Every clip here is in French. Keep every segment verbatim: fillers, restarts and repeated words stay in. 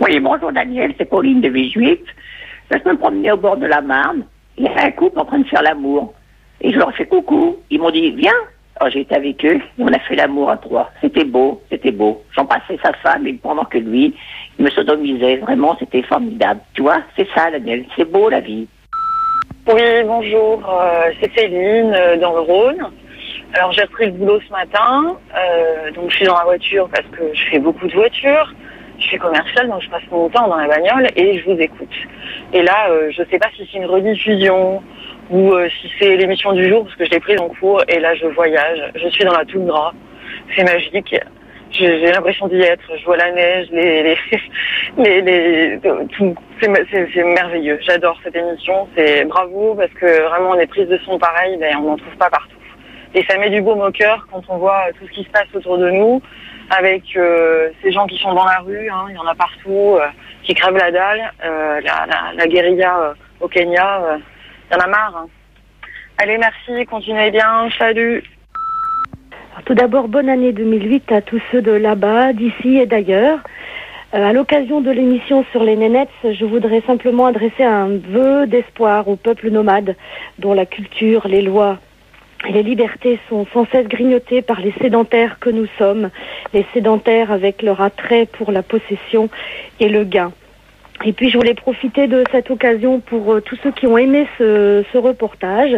Oui, bonjour Daniel, c'est Pauline de Villejuif. Je me promenais au bord de la Marne. Il y avait un couple en train de faire l'amour. Et je leur ai fait coucou. Ils m'ont dit, viens. Alors j'ai été avec eux et on a fait l'amour à trois. C'était beau, c'était beau. J'embrassais sa femme et pendant que lui, il me sodomisait. Vraiment, c'était formidable. Tu vois, c'est ça Daniel, c'est beau la vie. Oui, bonjour, euh, c'est Céline euh, dans le Rhône. Alors j'ai repris le boulot ce matin, euh, donc je suis dans la voiture parce que je fais beaucoup de voitures. Je suis commerciale, donc je passe mon temps dans la bagnole et je vous écoute. Et là, euh, je sais pas si c'est une rediffusion ou euh, si c'est l'émission du jour, parce que je l'ai prise en cours et là je voyage. Je suis dans la toundra, c'est magique. J'ai, j'ai l'impression d'y être. Je vois la neige, les, les, les, les tout. C'est, c'est, c'est merveilleux. J'adore cette émission. C'est bravo parce que vraiment on est prise de son pareil, mais on n'en trouve pas partout. Et ça met du baume au cœur quand on voit tout ce qui se passe autour de nous, avec euh, ces gens qui sont dans la rue, hein, il y en a partout, euh, qui crèvent la dalle, euh, la, la, la guérilla euh, au Kenya, euh, il y en a marre. Hein. Allez, merci, continuez bien, salut. Alors, tout d'abord, bonne année deux mille huit à tous ceux de là-bas, d'ici et d'ailleurs. Euh, à l'occasion de l'émission sur les nénettes, je voudrais simplement adresser un vœu d'espoir au peuple nomade, dont la culture, les lois et les libertés sont sans cesse grignotées par les sédentaires que nous sommes, les sédentaires avec leur attrait pour la possession et le gain. Et puis je voulais profiter de cette occasion pour euh, tous ceux qui ont aimé ce, ce reportage,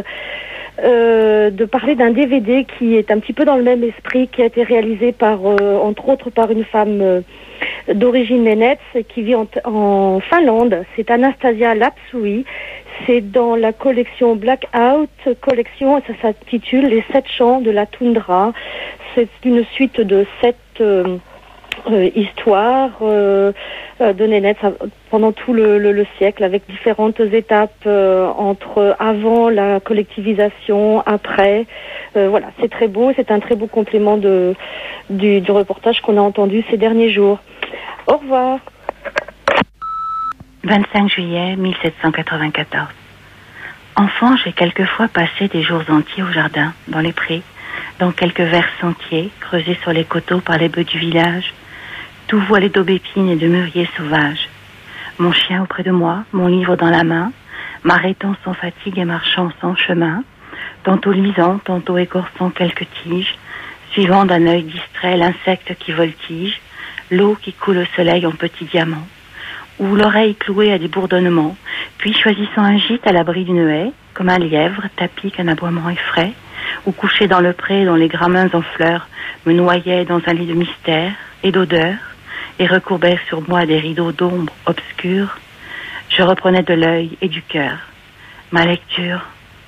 euh, de parler d'un D V D qui est un petit peu dans le même esprit, qui a été réalisé par, euh, entre autres par une femme euh, d'origine nénète qui vit en, en Finlande. C'est Anastasia Lapsui. C'est dans la collection Blackout collection et ça s'intitule Les sept chants de la toundra. C'est une suite de sept euh, euh, histoires euh, de nénettes pendant tout le, le, le siècle, avec différentes étapes euh, entre avant la collectivisation, après. Euh, voilà, c'est très beau, c'est un très beau complément de, du, du reportage qu'on a entendu ces derniers jours. Au revoir. vingt-cinq juillet mille sept cent quatre-vingt-quatorze. Enfant, j'ai quelquefois passé des jours entiers au jardin, dans les prés, dans quelques verts sentiers, creusés sur les coteaux par les bœufs du village, tout voilé d'aubépines et de mûriers sauvages. Mon chien auprès de moi, mon livre dans la main, m'arrêtant sans fatigue et marchant sans chemin, tantôt lisant, tantôt écorçant quelques tiges, suivant d'un œil distrait l'insecte qui voltige, l'eau qui coule au soleil en petits diamants, ou l'oreille clouée à des bourdonnements, puis choisissant un gîte à l'abri d'une haie, comme un lièvre tapis qu'un aboiement effraie, ou couché dans le pré dont les gramins en fleurs me noyaient dans un lit de mystère et d'odeur, et recourbèrent sur moi des rideaux d'ombre obscurs, je reprenais de l'œil et du cœur ma lecture.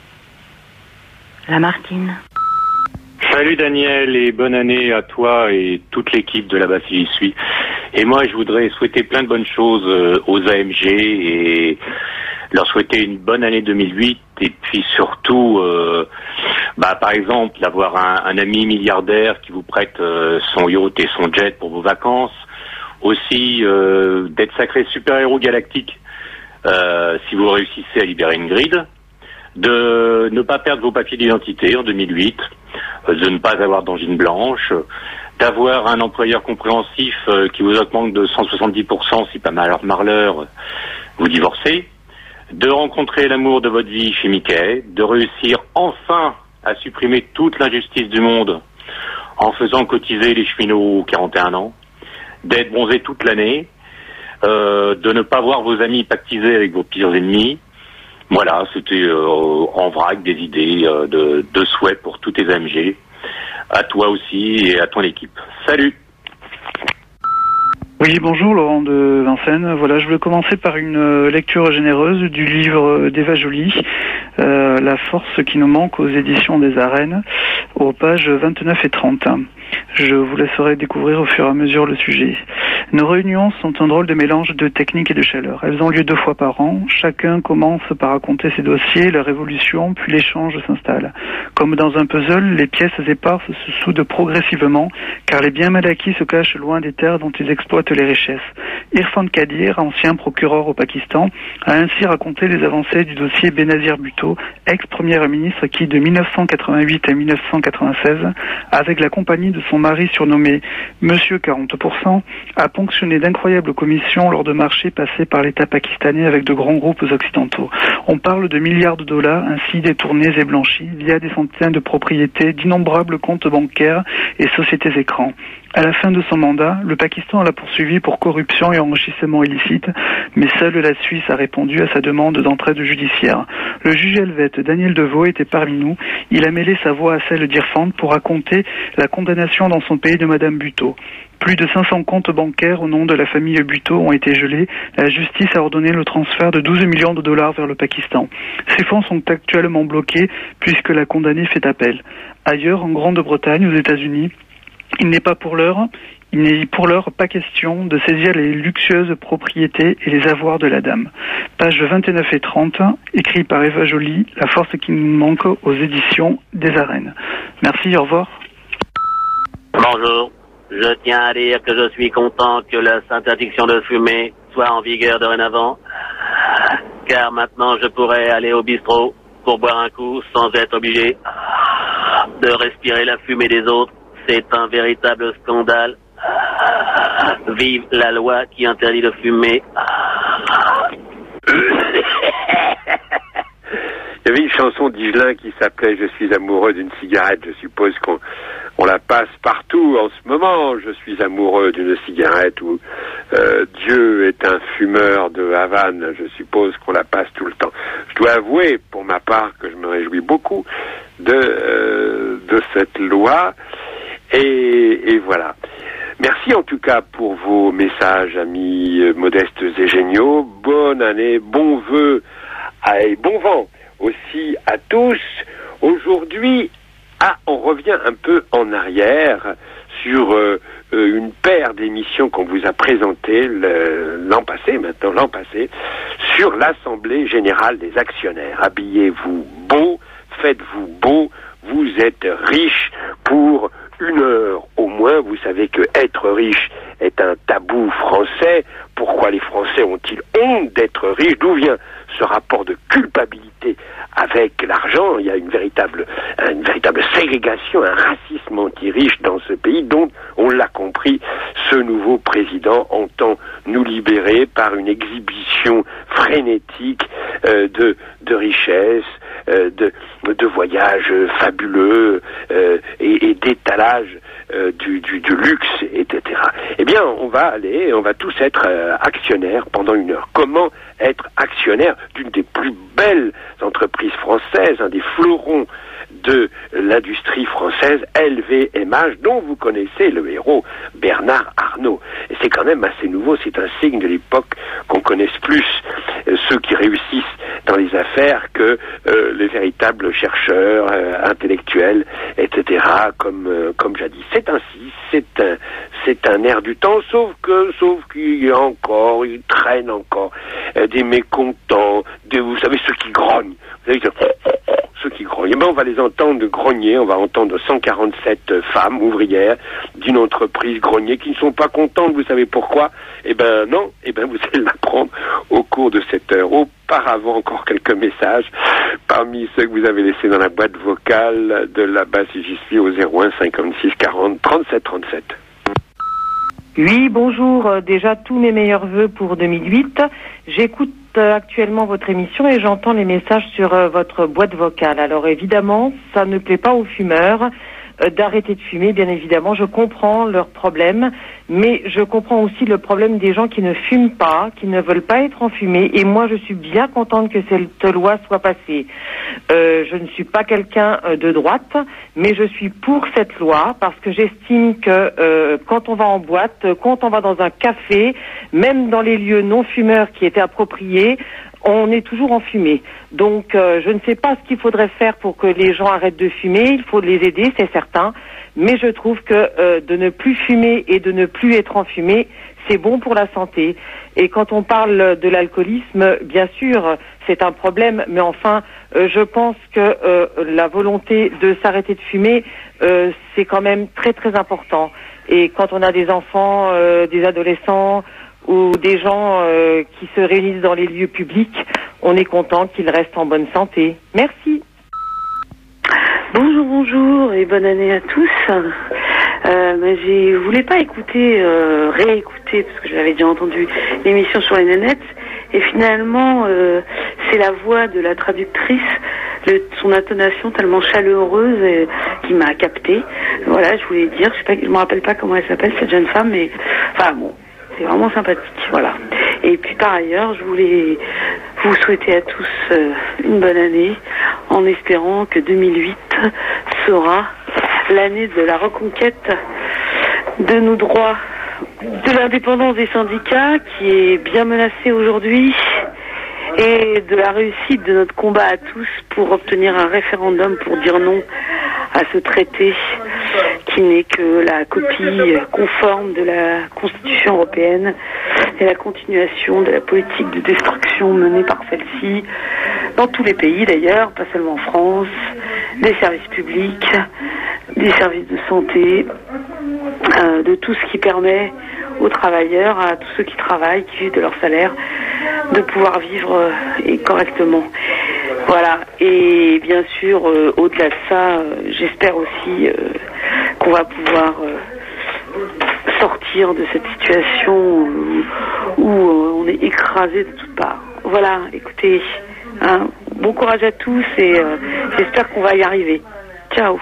Lamartine. Salut Daniel et bonne année à toi et toute l'équipe de la Bastille Suisse. Et moi je voudrais souhaiter plein de bonnes choses aux A M G et leur souhaiter une bonne année deux mille huit et puis surtout euh, bah, par exemple d'avoir un, un ami milliardaire qui vous prête euh, son yacht et son jet pour vos vacances. Aussi euh, d'être sacré super-héros galactique euh, si vous réussissez à libérer une grille. De ne pas perdre vos papiers d'identité en deux mille huit, de ne pas avoir d'angine blanche, d'avoir un employeur compréhensif euh, qui vous augmente de cent soixante-dix pour cent si pas malheur marleur vous divorcez, de rencontrer l'amour de votre vie chez Mickey, de réussir enfin à supprimer toute l'injustice du monde en faisant cotiser les cheminots quarante et un ans, d'être bronzé toute l'année, euh, de ne pas voir vos amis pactiser avec vos pires ennemis. Voilà, c'était euh, en vrac des idées euh, de, de souhaits pour tous tes A M G, à toi aussi et à ton équipe. Salut! Oui, bonjour, Laurent de Vincennes. Voilà, je voulais commencer par une lecture généreuse du livre d'Eva Joly, euh, La force qui nous manque aux éditions des Arènes, aux pages vingt-neuf et trente. Je vous laisserai découvrir au fur et à mesure le sujet. Nos réunions sont un drôle de mélange de technique et de chaleur. Elles ont lieu deux fois par an. Chacun commence par raconter ses dossiers, leur évolution, puis l'échange s'installe. Comme dans un puzzle, les pièces éparses se soudent progressivement, car les biens mal acquis se cachent loin des terres dont ils exploitent les richesses. Irfan Kadir, ancien procureur au Pakistan, a ainsi raconté les avancées du dossier Benazir Bhutto, ex-premier ministre qui, de mille neuf cent quatre-vingt-huit à mille neuf cent quatre-vingt-seize, avec la compagnie de son mari surnommé Monsieur quarante pour cent, a ponctionné d'incroyables commissions lors de marchés passés par l'État pakistanais avec de grands groupes occidentaux. On parle de milliards de dollars ainsi détournés et blanchis via des centaines de propriétés, d'innombrables comptes bancaires et sociétés écrans. À la fin de son mandat, le Pakistan l'a poursuivi pour corruption et enrichissement illicite, mais seule la Suisse a répondu à sa demande d'entraide judiciaire. Le juge helvète Daniel Deveau était parmi nous. Il a mêlé sa voix à celle d'Irfan pour raconter la condamnation dans son pays de Madame Bhutto. Plus de cinq cents comptes bancaires au nom de la famille Bhutto ont été gelés. La justice a ordonné le transfert de douze millions de dollars vers le Pakistan. Ces fonds sont actuellement bloqués puisque la condamnée fait appel. Ailleurs, en Grande-Bretagne, aux États-Unis, il n'est pas pour l'heure, il n'est pour l'heure pas question de saisir les luxueuses propriétés et les avoirs de la dame. Page vingt-neuf et trente, écrit par Eva Joly, La force qui nous manque aux éditions des Arènes. Merci, au revoir. Bonjour. Je tiens à dire que je suis content que la interdiction de fumer soit en vigueur dorénavant, car maintenant je pourrais aller au bistrot pour boire un coup sans être obligé de respirer la fumée des autres. C'est un véritable scandale. Vive la loi qui interdit de fumer. Il y avait une chanson d'Higelin qui s'appelait « Je suis amoureux d'une cigarette ». Je suppose qu'on on la passe partout en ce moment. Je suis amoureux d'une cigarette ou euh, Dieu est un fumeur de Havane. Je suppose qu'on la passe tout le temps. Je dois avouer, pour ma part, que je me réjouis beaucoup de, euh, de cette loi. Et, et voilà. Merci en tout cas pour vos messages, amis euh, modestes et géniaux. Bonne année, bon vœu et bon vent aussi à tous. Aujourd'hui, ah, on revient un peu en arrière sur euh, euh, une paire d'émissions qu'on vous a présentées le, l'an passé, maintenant l'an passé, sur l'Assemblée Générale des Actionnaires. Habillez-vous beau, faites-vous beau, vous êtes riche pour une heure au moins. Vous savez que être riche est un tabou français. Pourquoi les Français ont-ils honte d'être riches? D'où vient ce rapport de culpabilité avec l'argent? Il y a une véritable, une véritable ségrégation, un racisme anti-riche dans ce pays dont, on l'a compris, ce nouveau président entend nous libérer par une exhibition frénétique euh, de, de richesse, euh, de, de voyages fabuleux euh, et, et d'étalage euh, du, du, du luxe, et cetera. Eh bien, on va aller, on va tous être euh, actionnaires pendant une heure. Comment être actionnaire d'une des plus belles entreprises françaises, un des fleurons de l'industrie française, L V M H, dont vous connaissez le héros Bernard Arnault. Et c'est quand même assez nouveau, c'est un signe de l'époque qu'on connaisse plus euh, ceux qui réussissent dans les affaires que euh, les véritables chercheurs, euh, intellectuels, et cetera, comme, euh, comme jadis. C'est ainsi, c'est un, c'est un air du temps, sauf que, sauf qu'il y a encore, il traîne encore euh, des mécontents, des, vous savez, ceux qui grognent. Vous savez, ceux qui grognent. Eh bien, on va les entendre grogner, on va entendre cent quarante-sept femmes ouvrières d'une entreprise grogner qui ne sont pas contentes. Vous savez pourquoi? Eh ben non, eh ben vous allez l'apprendre au cours de cette heure. Auparavant, encore quelques messages parmi ceux que vous avez laissés dans la boîte vocale de la base J'y suis au zéro un cinquante-six quarante trente-sept trente-sept. Oui, bonjour. Euh, déjà, tous mes meilleurs vœux pour deux mille huit. J'écoute euh, actuellement votre émission et j'entends les messages sur euh, votre boîte vocale. Alors évidemment, ça ne plaît pas aux fumeurs euh, d'arrêter de fumer, bien évidemment. Je comprends leurs problèmes, mais je comprends aussi le problème des gens qui ne fument pas, qui ne veulent pas être enfumés. Et moi, je suis bien contente que cette loi soit passée. Euh, je ne suis pas quelqu'un euh, de droite, mais je suis pour cette loi parce que j'estime que euh, quand on va en boîte, quand on va dans un café, même dans les lieux non fumeurs qui étaient appropriés, on est toujours en fumée. Donc, euh, je ne sais pas ce qu'il faudrait faire pour que les gens arrêtent de fumer. Il faut les aider, c'est certain. Mais je trouve que euh, de ne plus fumer et de ne plus être enfumé, c'est bon pour la santé. Et quand on parle de l'alcoolisme, bien sûr, c'est un problème. Mais enfin, euh, je pense que euh, la volonté de s'arrêter de fumer, euh, c'est quand même très, très important. Et quand on a des enfants, euh, des adolescents, ou des gens euh, qui se réunissent dans les lieux publics, on est content qu'ils restent en bonne santé. Merci. Bonjour, bonjour et bonne année à tous. Euh, ben, je voulais pas écouter, euh, réécouter, parce que j'avais déjà entendu l'émission sur les nénettes, et finalement, euh, c'est la voix de la traductrice, le, son intonation tellement chaleureuse et, qui m'a captée. Voilà, je voulais dire, je sais pas, je me rappelle pas comment elle s'appelle cette jeune femme, mais enfin bon, c'est vraiment sympathique, voilà. Et puis par ailleurs, je voulais vous souhaiter à tous euh, une bonne année, en espérant que deux mille huit sera l'année de la reconquête de nos droits, de l'indépendance des syndicats qui est bien menacée aujourd'hui, et de la réussite de notre combat à tous pour obtenir un référendum pour dire non à ce traité qui n'est que la copie conforme de la Constitution européenne et la continuation de la politique de destruction menée par celle-ci dans tous les pays d'ailleurs, pas seulement en France, des services publics, des services de santé, euh, de tout ce qui permet aux travailleurs, à tous ceux qui travaillent, qui vivent de leur salaire, de pouvoir vivre euh, et correctement. Voilà. Et bien sûr, euh, au-delà de ça, euh, j'espère aussi euh, qu'on va pouvoir euh, sortir de cette situation où, où euh, on est écrasé de toutes parts. Voilà. Écoutez, hein, bon courage à tous et euh, j'espère qu'on va y arriver. Ciao.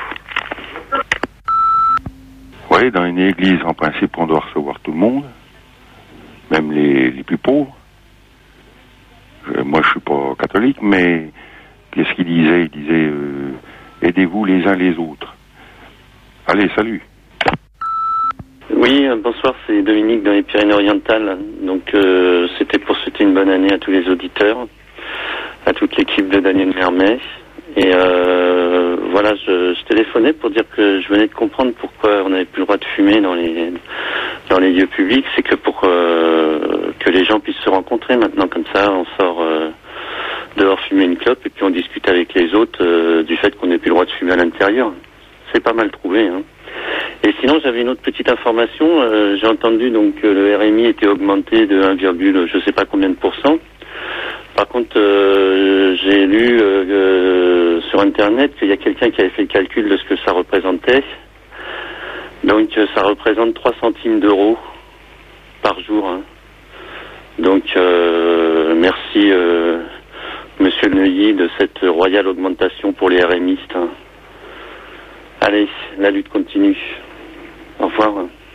Oui, dans une église, en principe, on doit recevoir tout le monde, même les, les plus pauvres. Je, moi, je suis pas catholique, mais qu'est-ce qu'il disait? Il disait euh, aidez-vous les uns les autres. Allez, salut. Oui, euh, bonsoir, c'est Dominique dans les Pyrénées-Orientales. Donc, euh, c'était pour souhaiter une bonne année à tous les auditeurs, à toute l'équipe de Daniel Mermet. Et euh, voilà, je, je téléphonais pour dire que je venais de comprendre pourquoi on n'avait plus le droit de fumer dans les dans les lieux publics. C'est que pour euh, que les gens puissent se rencontrer maintenant, comme ça, on sort euh, dehors fumer une clope et puis on discute avec les autres euh, du fait qu'on n'ait plus le droit de fumer à l'intérieur. C'est pas mal trouvé, hein. Et sinon, j'avais une autre petite information. Euh, j'ai entendu donc que le R M I était augmenté de un, je sais pas combien de pourcents. Par contre, euh, j'ai lu euh, euh, sur Internet qu'il y a quelqu'un qui avait fait le calcul de ce que ça représentait. Donc, euh, ça représente trois centimes d'euros par jour. Hein. Donc, euh, merci, euh, Monsieur Neuilly, de cette royale augmentation pour les RMistes. Hein. Allez, la lutte continue. Au revoir.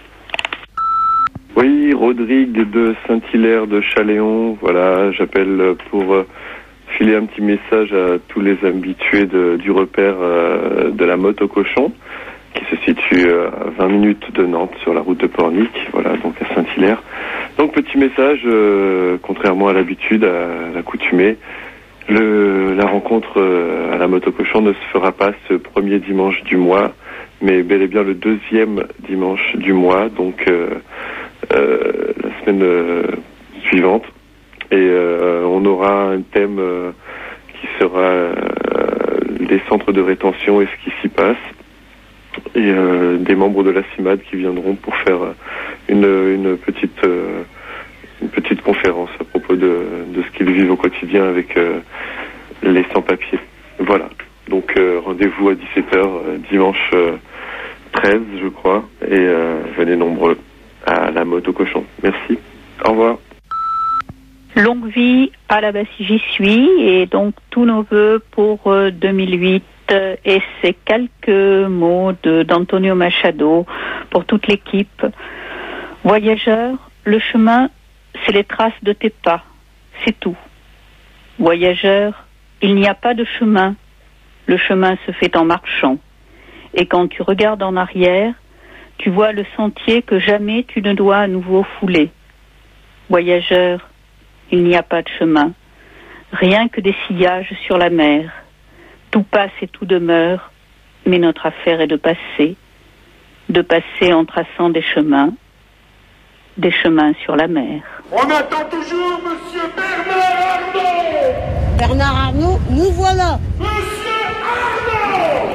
Oui, Rodrigue de Saint-Hilaire de Chaléon, voilà, j'appelle pour euh, filer un petit message à tous les habitués de, du repère euh, de la motte au cochon, qui se situe euh, à vingt minutes de Nantes sur la route de Pornic, voilà, donc à Saint-Hilaire. Donc petit message, euh, contrairement à l'habitude, à l'accoutumée, le, la rencontre euh, à la motte au cochon ne se fera pas ce premier dimanche du mois, mais bel et bien le deuxième dimanche du mois, donc euh, Euh, la semaine euh, suivante, et euh, on aura un thème euh, qui sera euh, les centres de rétention et ce qui s'y passe, et euh, des membres de la CIMAD qui viendront pour faire une, une petite euh, une petite conférence à propos de, de ce qu'ils vivent au quotidien avec euh, les sans-papiers. Voilà, donc euh, rendez-vous à dix-sept heures euh, dimanche euh, treize, je crois, et euh, venez nombreux à la motte au cochon. Merci. Au revoir. Longue vie à la Bassie, j'y suis, et donc tous nos voeux pour euh, deux mille huit, euh, et ces quelques mots de, d'Antonio Machado pour toute l'équipe. Voyageur, le chemin, c'est les traces de tes pas, c'est tout. Voyageur, il n'y a pas de chemin, le chemin se fait en marchant. Et quand tu regardes en arrière, tu vois le sentier que jamais tu ne dois à nouveau fouler. Voyageur, il n'y a pas de chemin, rien que des sillages sur la mer. Tout passe et tout demeure, mais notre affaire est de passer, de passer en traçant des chemins, des chemins sur la mer. On attend toujours Monsieur Bernard Arnault. Bernard Arnault, nous voilà. Monsieur Arnault.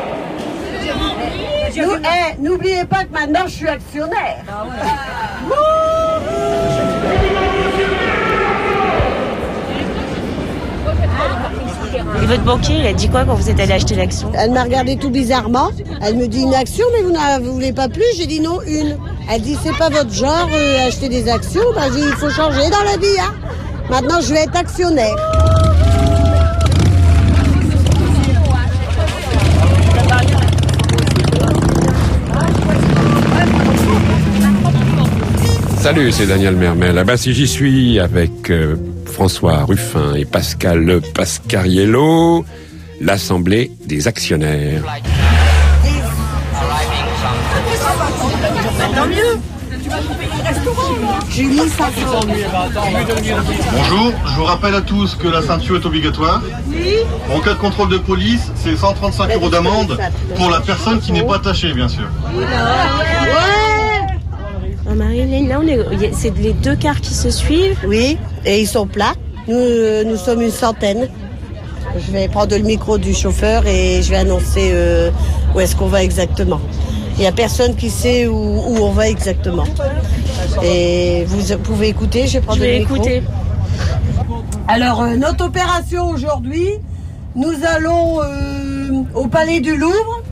Nous, eh, n'oubliez pas que maintenant je suis actionnaire. Ah ouais. votre banquier, il a dit quoi quand vous êtes allé acheter l'action? Elle m'a regardé tout bizarrement. Elle me dit une action, mais vous ne voulez pas plus? J'ai dit non, une. Elle dit c'est pas votre genre, euh, acheter des actions. Bah, j'ai dit il faut changer dans la vie. Hein. Maintenant, je vais être actionnaire. Salut, c'est Daniel Mermel. Ah ben, si j'y suis avec euh, François Ruffin et Pascal Pascariello, l'Assemblée des actionnaires. Tant mieux. Julie, ça Bonjour, je vous rappelle à tous que la ceinture est obligatoire. Oui. En cas de contrôle de police, c'est cent trente-cinq euros d'amende pour la personne qui n'est pas attachée, bien sûr. Ouais. Oh, Marie-Hélène, là, on est, c'est les deux cars qui se suivent. Oui, et ils sont plats. Nous, euh, nous sommes une centaine. Je vais prendre le micro du chauffeur et je vais annoncer euh, où est-ce qu'on va exactement. Il n'y a personne qui sait où, où on va exactement. Et vous pouvez écouter, je vais prendre je vais le micro. écouter. Alors, euh, notre opération aujourd'hui, nous allons euh, au Palais du Louvre.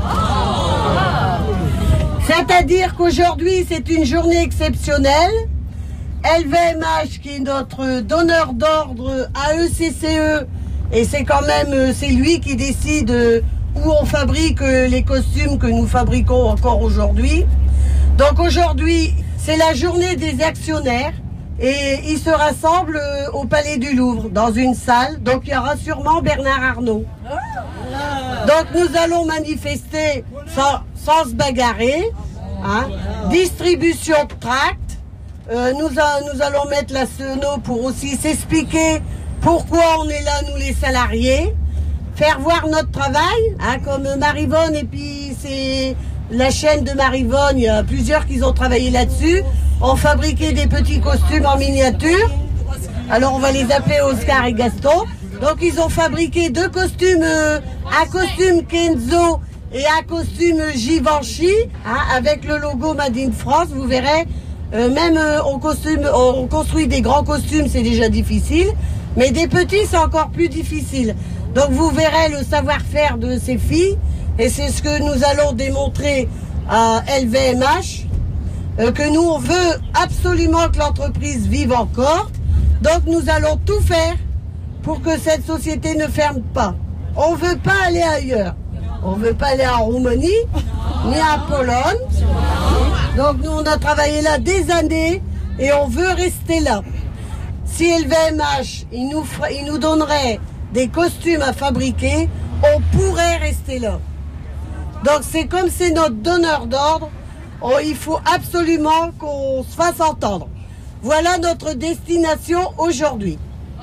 C'est-à-dire qu'aujourd'hui, c'est une journée exceptionnelle. L V M H, qui est notre donneur d'ordre A E C C E, et c'est quand même, c'est lui qui décide où on fabrique les costumes que nous fabriquons encore aujourd'hui. Donc aujourd'hui, c'est la journée des actionnaires et ils se rassemblent au Palais du Louvre, dans une salle. Donc il y aura sûrement Bernard Arnault. Donc nous allons manifester sans, sans se bagarrer, hein. Distribution de tracts. Euh, nous, a, nous allons mettre la sono pour aussi s'expliquer pourquoi on est là, nous les salariés. Faire voir notre travail, hein, comme Marivonne, et puis c'est la chaîne de Marivonne, il y a plusieurs qui ont travaillé là-dessus. On fabriquait des petits costumes en miniature. Alors on va les appeler Oscar et Gaston. Donc ils ont fabriqué deux costumes, euh, un costume Kenzo et un costume Givenchy, hein, avec le logo Made in France. Vous verrez, euh, même euh, on, costume, on construit des grands costumes, c'est déjà difficile, mais des petits, c'est encore plus difficile. Donc vous verrez le savoir-faire de ces filles, et c'est ce que nous allons démontrer à L V M H, euh, que nous on veut absolument que l'entreprise vive encore. Donc nous allons tout faire pour que cette société ne ferme pas. On ne veut pas aller ailleurs. On ne veut pas aller en Roumanie, ni en Pologne. Donc nous, on a travaillé là des années et on veut rester là. Si L V M H, il nous, fera, il nous donnerait des costumes à fabriquer, on pourrait rester là. Donc c'est comme c'est notre donneur d'ordre, oh, il faut absolument qu'on se fasse entendre. Voilà notre destination aujourd'hui.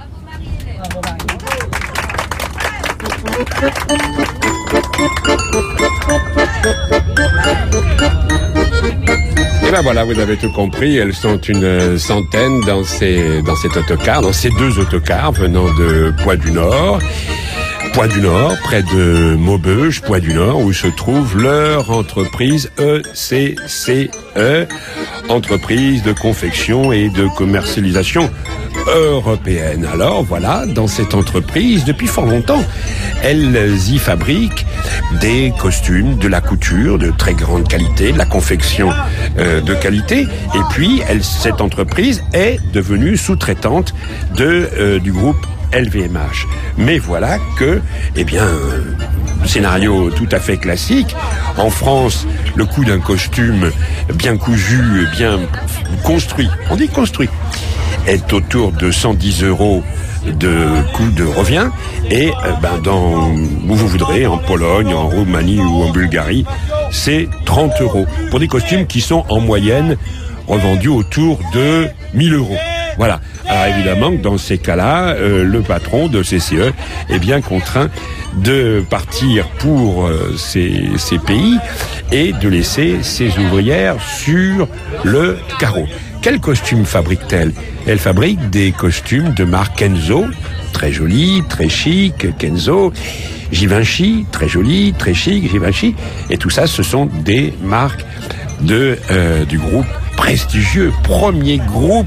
Et ben voilà, vous avez tout compris, elles sont une centaine dans ces, dans cet autocar, dans ces deux autocars venant de Poix-du-Nord. Poix-du-Nord, près de Maubeuge, Poix-du-Nord, où se trouve leur entreprise E C C E, entreprise de confection et de commercialisation européenne. Alors voilà, dans cette entreprise, depuis fort longtemps, elles y fabriquent des costumes, de la couture de très grande qualité, de la confection euh, de qualité, et puis elle, cette entreprise est devenue sous-traitante de, euh, du groupe L V M H. Mais voilà que, eh bien, euh, scénario tout à fait classique. En France, le coût d'un costume bien cousu, bien construit, on dit construit, est autour de cent dix euros de coût de revient, et euh, ben dans où vous voudrez, en Pologne, en Roumanie ou en Bulgarie, c'est trente euros pour des costumes qui sont en moyenne revendus autour de mille euros. Voilà. Alors évidemment, dans ces cas-là, euh, le patron de C C E est bien contraint de partir pour euh, ces, ces pays et de laisser ses ouvrières sur le carreau. Quel costume fabrique-t-elle ? Elle fabrique des costumes de marque Kenzo, très joli, très chic, Kenzo, Givenchy, très joli, très chic, Givenchy, et tout ça, ce sont des marques de euh, du groupe prestigieux, premier groupe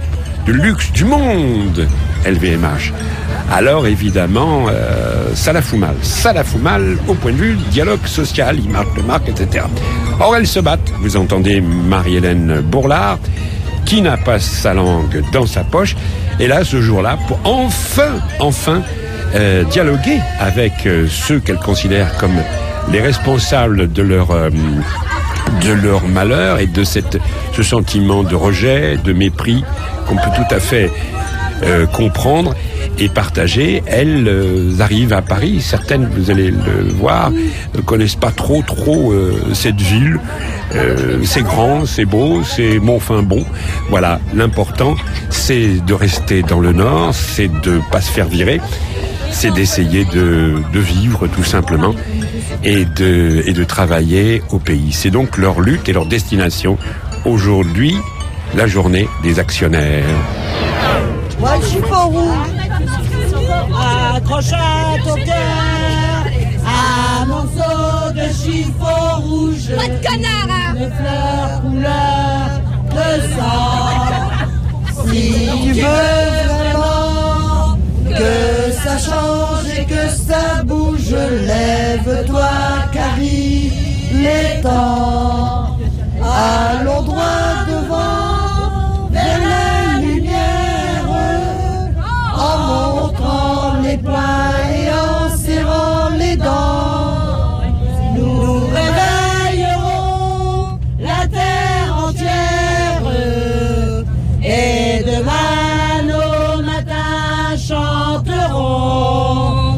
de luxe du monde, L V M H. Alors évidemment, euh, ça la fout mal. Ça la fout mal au point de vue dialogue social, image de marque, et cetera. Or, elles se battent. Vous entendez Marie-Hélène Bourlard, qui n'a pas sa langue dans sa poche, et là, ce jour-là, pour enfin, enfin, euh, dialoguer avec euh, ceux qu'elle considère comme les responsables de leur... Euh, de leur malheur et de cette, ce sentiment de rejet, de mépris qu'on peut tout à fait euh, comprendre et partager. Elles euh, arrivent à Paris. Certaines, vous allez le voir, ne connaissent pas trop trop euh, cette ville. Euh, c'est grand, c'est beau, c'est bon, enfin bon. Voilà, l'important, c'est de rester dans le Nord, c'est de pas se faire virer, c'est d'essayer de, de vivre tout simplement et de, et de travailler au pays. C'est donc leur lutte et leur destination. Aujourd'hui, la journée des actionnaires. Moi, le chiffon rouge, accroche à ton cœur, un morceau de chiffon rouge. Pas de connard, hein. Des fleurs couleur de sang. Si tu veux vraiment que ça change et que ça bouge, lève-toi, car il est temps. Allons droit devant, vers la lumière, en montrant les poings et en serrant les dents. Nous réveillerons la terre entière, et demain nos matins chanteront.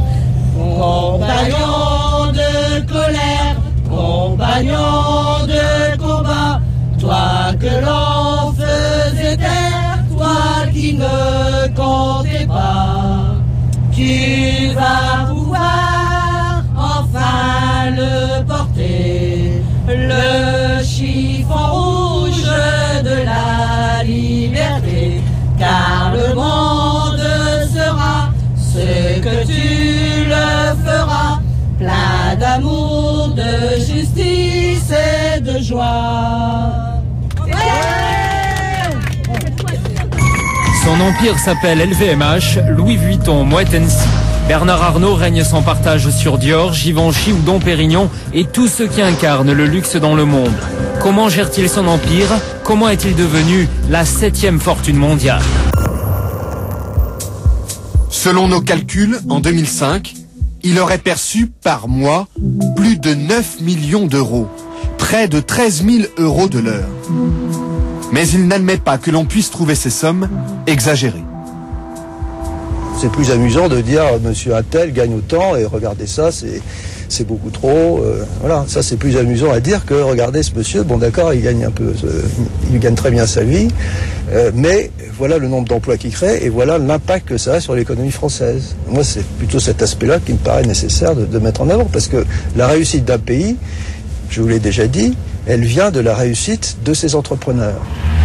Compagnons de colère, compagnons de combat, toi que l'on faisait taire, toi qui ne comptais pas, tu vas pouvoir enfin le porter, le chiffon rouge de la liberté, car le monde sera ce que tu le feras, plein d'amour, de justice et de joie. Son empire s'appelle L V M H, Louis Vuitton, Moët Hennessy. Bernard Arnault règne sans partage sur Dior, Givenchy ou Dom Pérignon et tous ceux qui incarnent le luxe dans le monde. Comment gère-t-il son empire? Comment est-il devenu la septième fortune mondiale? Selon nos calculs, en deux mille cinq, il aurait perçu par mois plus de neuf millions d'euros, près de treize mille euros de l'heure. Mais il n'admet pas que l'on puisse trouver ces sommes exagérées. C'est plus amusant de dire monsieur Attel gagne autant et regardez ça, c'est c'est beaucoup trop. Euh, voilà, ça c'est plus amusant à dire que regardez ce monsieur, bon d'accord, il gagne un peu, euh, il gagne très bien sa vie, euh, mais voilà le nombre d'emplois qu'il crée et voilà l'impact que ça a sur l'économie française. Moi c'est plutôt cet aspect-là qui me paraît nécessaire de, de mettre en avant, parce que la réussite d'un pays, je vous l'ai déjà dit, elle vient de la réussite de ses entrepreneurs.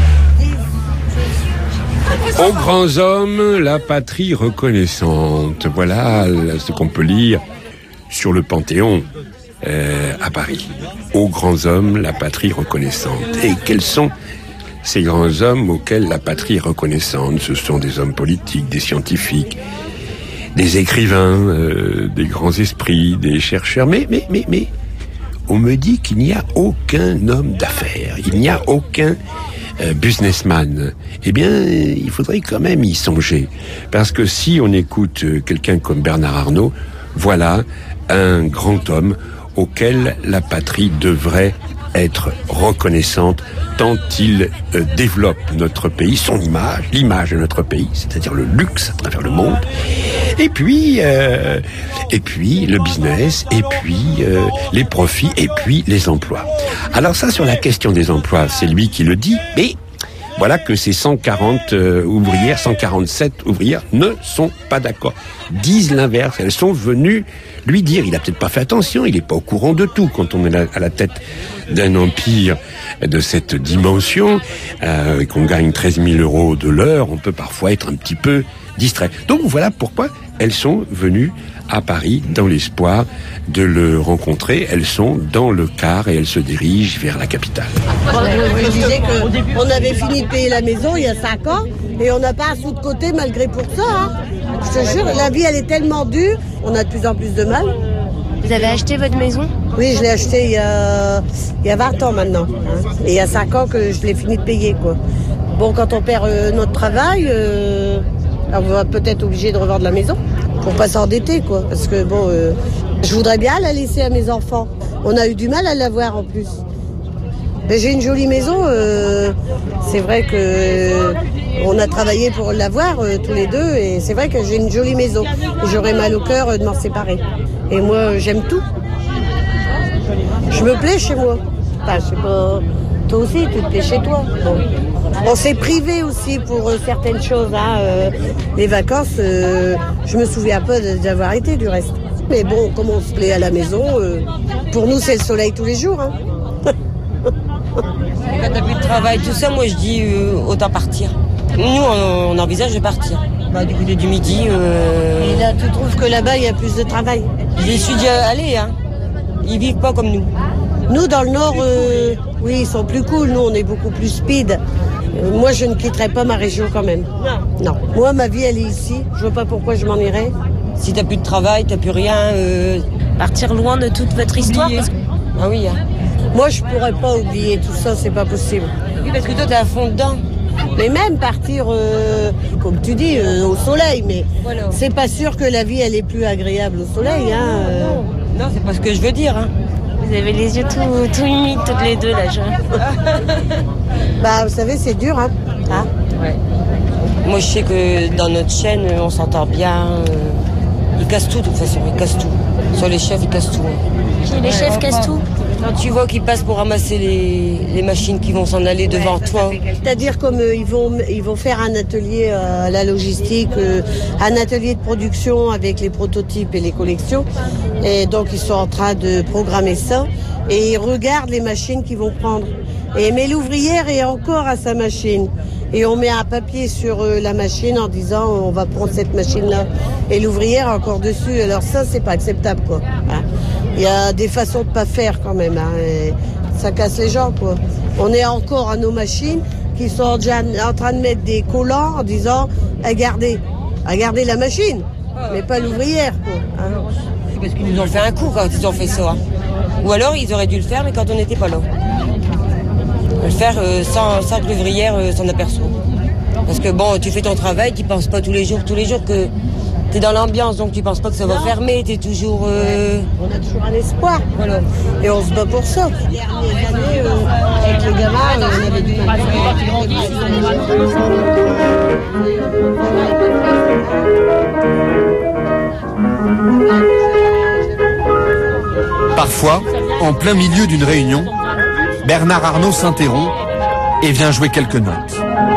Aux grands hommes, la patrie reconnaissante. Voilà ce qu'on peut lire sur le Panthéon euh, à Paris. Aux grands hommes, la patrie reconnaissante. Et quels sont ces grands hommes auxquels la patrie est reconnaissante? Ce sont des hommes politiques, des scientifiques, des écrivains, euh, des grands esprits, des chercheurs. Mais, mais, mais, mais, on me dit qu'il n'y a aucun homme d'affaires. Il n'y a aucun Euh, businessman. Eh bien, il faudrait quand même y songer. Parce que si on écoute euh, quelqu'un comme Bernard Arnault, voilà un grand homme auquel la patrie devrait être reconnaissante tant il euh, développe notre pays, son image, l'image de notre pays, c'est-à-dire le luxe à travers le monde, et puis euh, et puis le business, et puis euh, les profits, et puis les emplois. Alors ça, sur la question des emplois, c'est lui qui le dit, mais voilà que ces cent quarante euh, ouvrières, cent quarante-sept ouvrières ne sont pas d'accord, disent l'inverse. Elles sont venues lui dire, il a peut-être pas fait attention, il n'est pas au courant de tout quand on est à la tête d'un empire de cette dimension, euh, qu'on gagne treize mille euros de l'heure, on peut parfois être un petit peu distrait. Donc voilà pourquoi elles sont venues à Paris dans l'espoir de le rencontrer. Elles sont dans le car et elles se dirigent vers la capitale. Je disais qu'on avait fini de payer la maison il y a cinq ans et on n'a pas un sou de côté malgré pour ça. Hein. Je te jure, la vie elle est tellement dure, on a de plus en plus de mal. Vous avez acheté votre maison ? Oui, je l'ai acheté il y a, il y a vingt ans maintenant. Hein. Et il y a cinq ans que je l'ai fini de payer, quoi. Bon, quand on perd euh, notre travail, euh, on va peut-être obligé de revendre la maison pour pas s'endetter, quoi. Parce que bon, euh, je voudrais bien la laisser à mes enfants. On a eu du mal à l'avoir en plus. Mais j'ai une jolie maison. Euh, c'est vrai que euh, on a travaillé pour l'avoir euh, tous les deux, et c'est vrai que j'ai une jolie maison. Et j'aurais mal au cœur euh, de m'en séparer. Et moi, euh, j'aime tout. Je me plais chez moi. Enfin, je sais pas. Toi aussi, tu te plais chez toi. Bon. On s'est privé aussi pour euh, certaines choses. Hein, euh, les vacances, euh, je me souviens pas d'avoir été du reste. Mais bon, comme on se plaît à la maison, euh, pour nous, c'est le soleil tous les jours. Hein. Quand t'as plus de travail, tout ça, moi je dis euh, autant partir. Nous, on, on envisage de partir. Bah, du côté du midi. Euh... Et là, tu trouves que là-bas, il y a plus de travail? J'y suis déjà allé, hein. Ils vivent pas comme nous. Nous, dans le Nord, euh, oui, ils sont plus cool. Nous, on est beaucoup plus speed. Euh, moi, je ne quitterai pas ma région quand même. Non. Moi, ma vie, elle est ici. Je vois pas pourquoi je m'en irais. Si t'as plus de travail, t'as plus rien. Euh... Partir loin de toute votre histoire parce que... Ah oui, hein. Moi, je pourrais pas oublier tout ça, c'est pas possible. Oui, parce que toi, t'es à fond dedans. Mais même partir, euh, comme tu dis, euh, au soleil, mais voilà. C'est pas sûr que la vie, elle est plus agréable au soleil. Hein, euh... Non, c'est pas ce que je veux dire. Hein. Vous avez les yeux tout, tout humides, toutes les deux, là. Je... bah, vous savez, c'est dur, hein. hein ouais. Moi, je sais que dans notre chaîne, on s'entend bien. Euh... Ils cassent tout, de toute façon, ils cassent tout. Sur les chefs, ils cassent tout. Hein. Les chefs cassent tout? Quand tu vois qu'ils passent pour ramasser les, les machines qui vont s'en aller devant ouais, toi. C'est-à-dire comme euh, ils vont ils vont faire un atelier à euh, la logistique, euh, un atelier de production avec les prototypes et les collections. Et donc ils sont en train de programmer ça et ils regardent les machines qu'ils vont prendre. Et mais l'ouvrière est encore à sa machine. Et on met un papier sur euh, la machine en disant on va prendre cette machine-là. Et l'ouvrière est encore dessus. Alors ça, c'est pas acceptable, quoi. Hein. Il y a des façons de pas faire quand même. Hein, et ça casse les gens, quoi. On est encore à nos machines qui sont déjà en train de mettre des collants en disant à garder, à garder la machine, mais pas l'ouvrière, quoi. Hein. Parce qu'ils nous ont fait un coup quand ils ont fait ça. Hein. Ou alors ils auraient dû le faire, mais quand on n'était pas là. Le faire euh, sans, sans que l'ouvrière euh, s'en aperçoive. Parce que bon, tu fais ton travail, tu penses pas tous les jours, tous les jours que t'es dans l'ambiance, donc tu penses pas que ça va non. fermer, t'es toujours... Euh... On a toujours un espoir, voilà. Et on se bat pour ça. Les dernières années, euh, avec les gamins, euh, on avait du mal. Parfois, en plein milieu d'une réunion, Bernard Arnault s'interrompt et vient jouer quelques notes.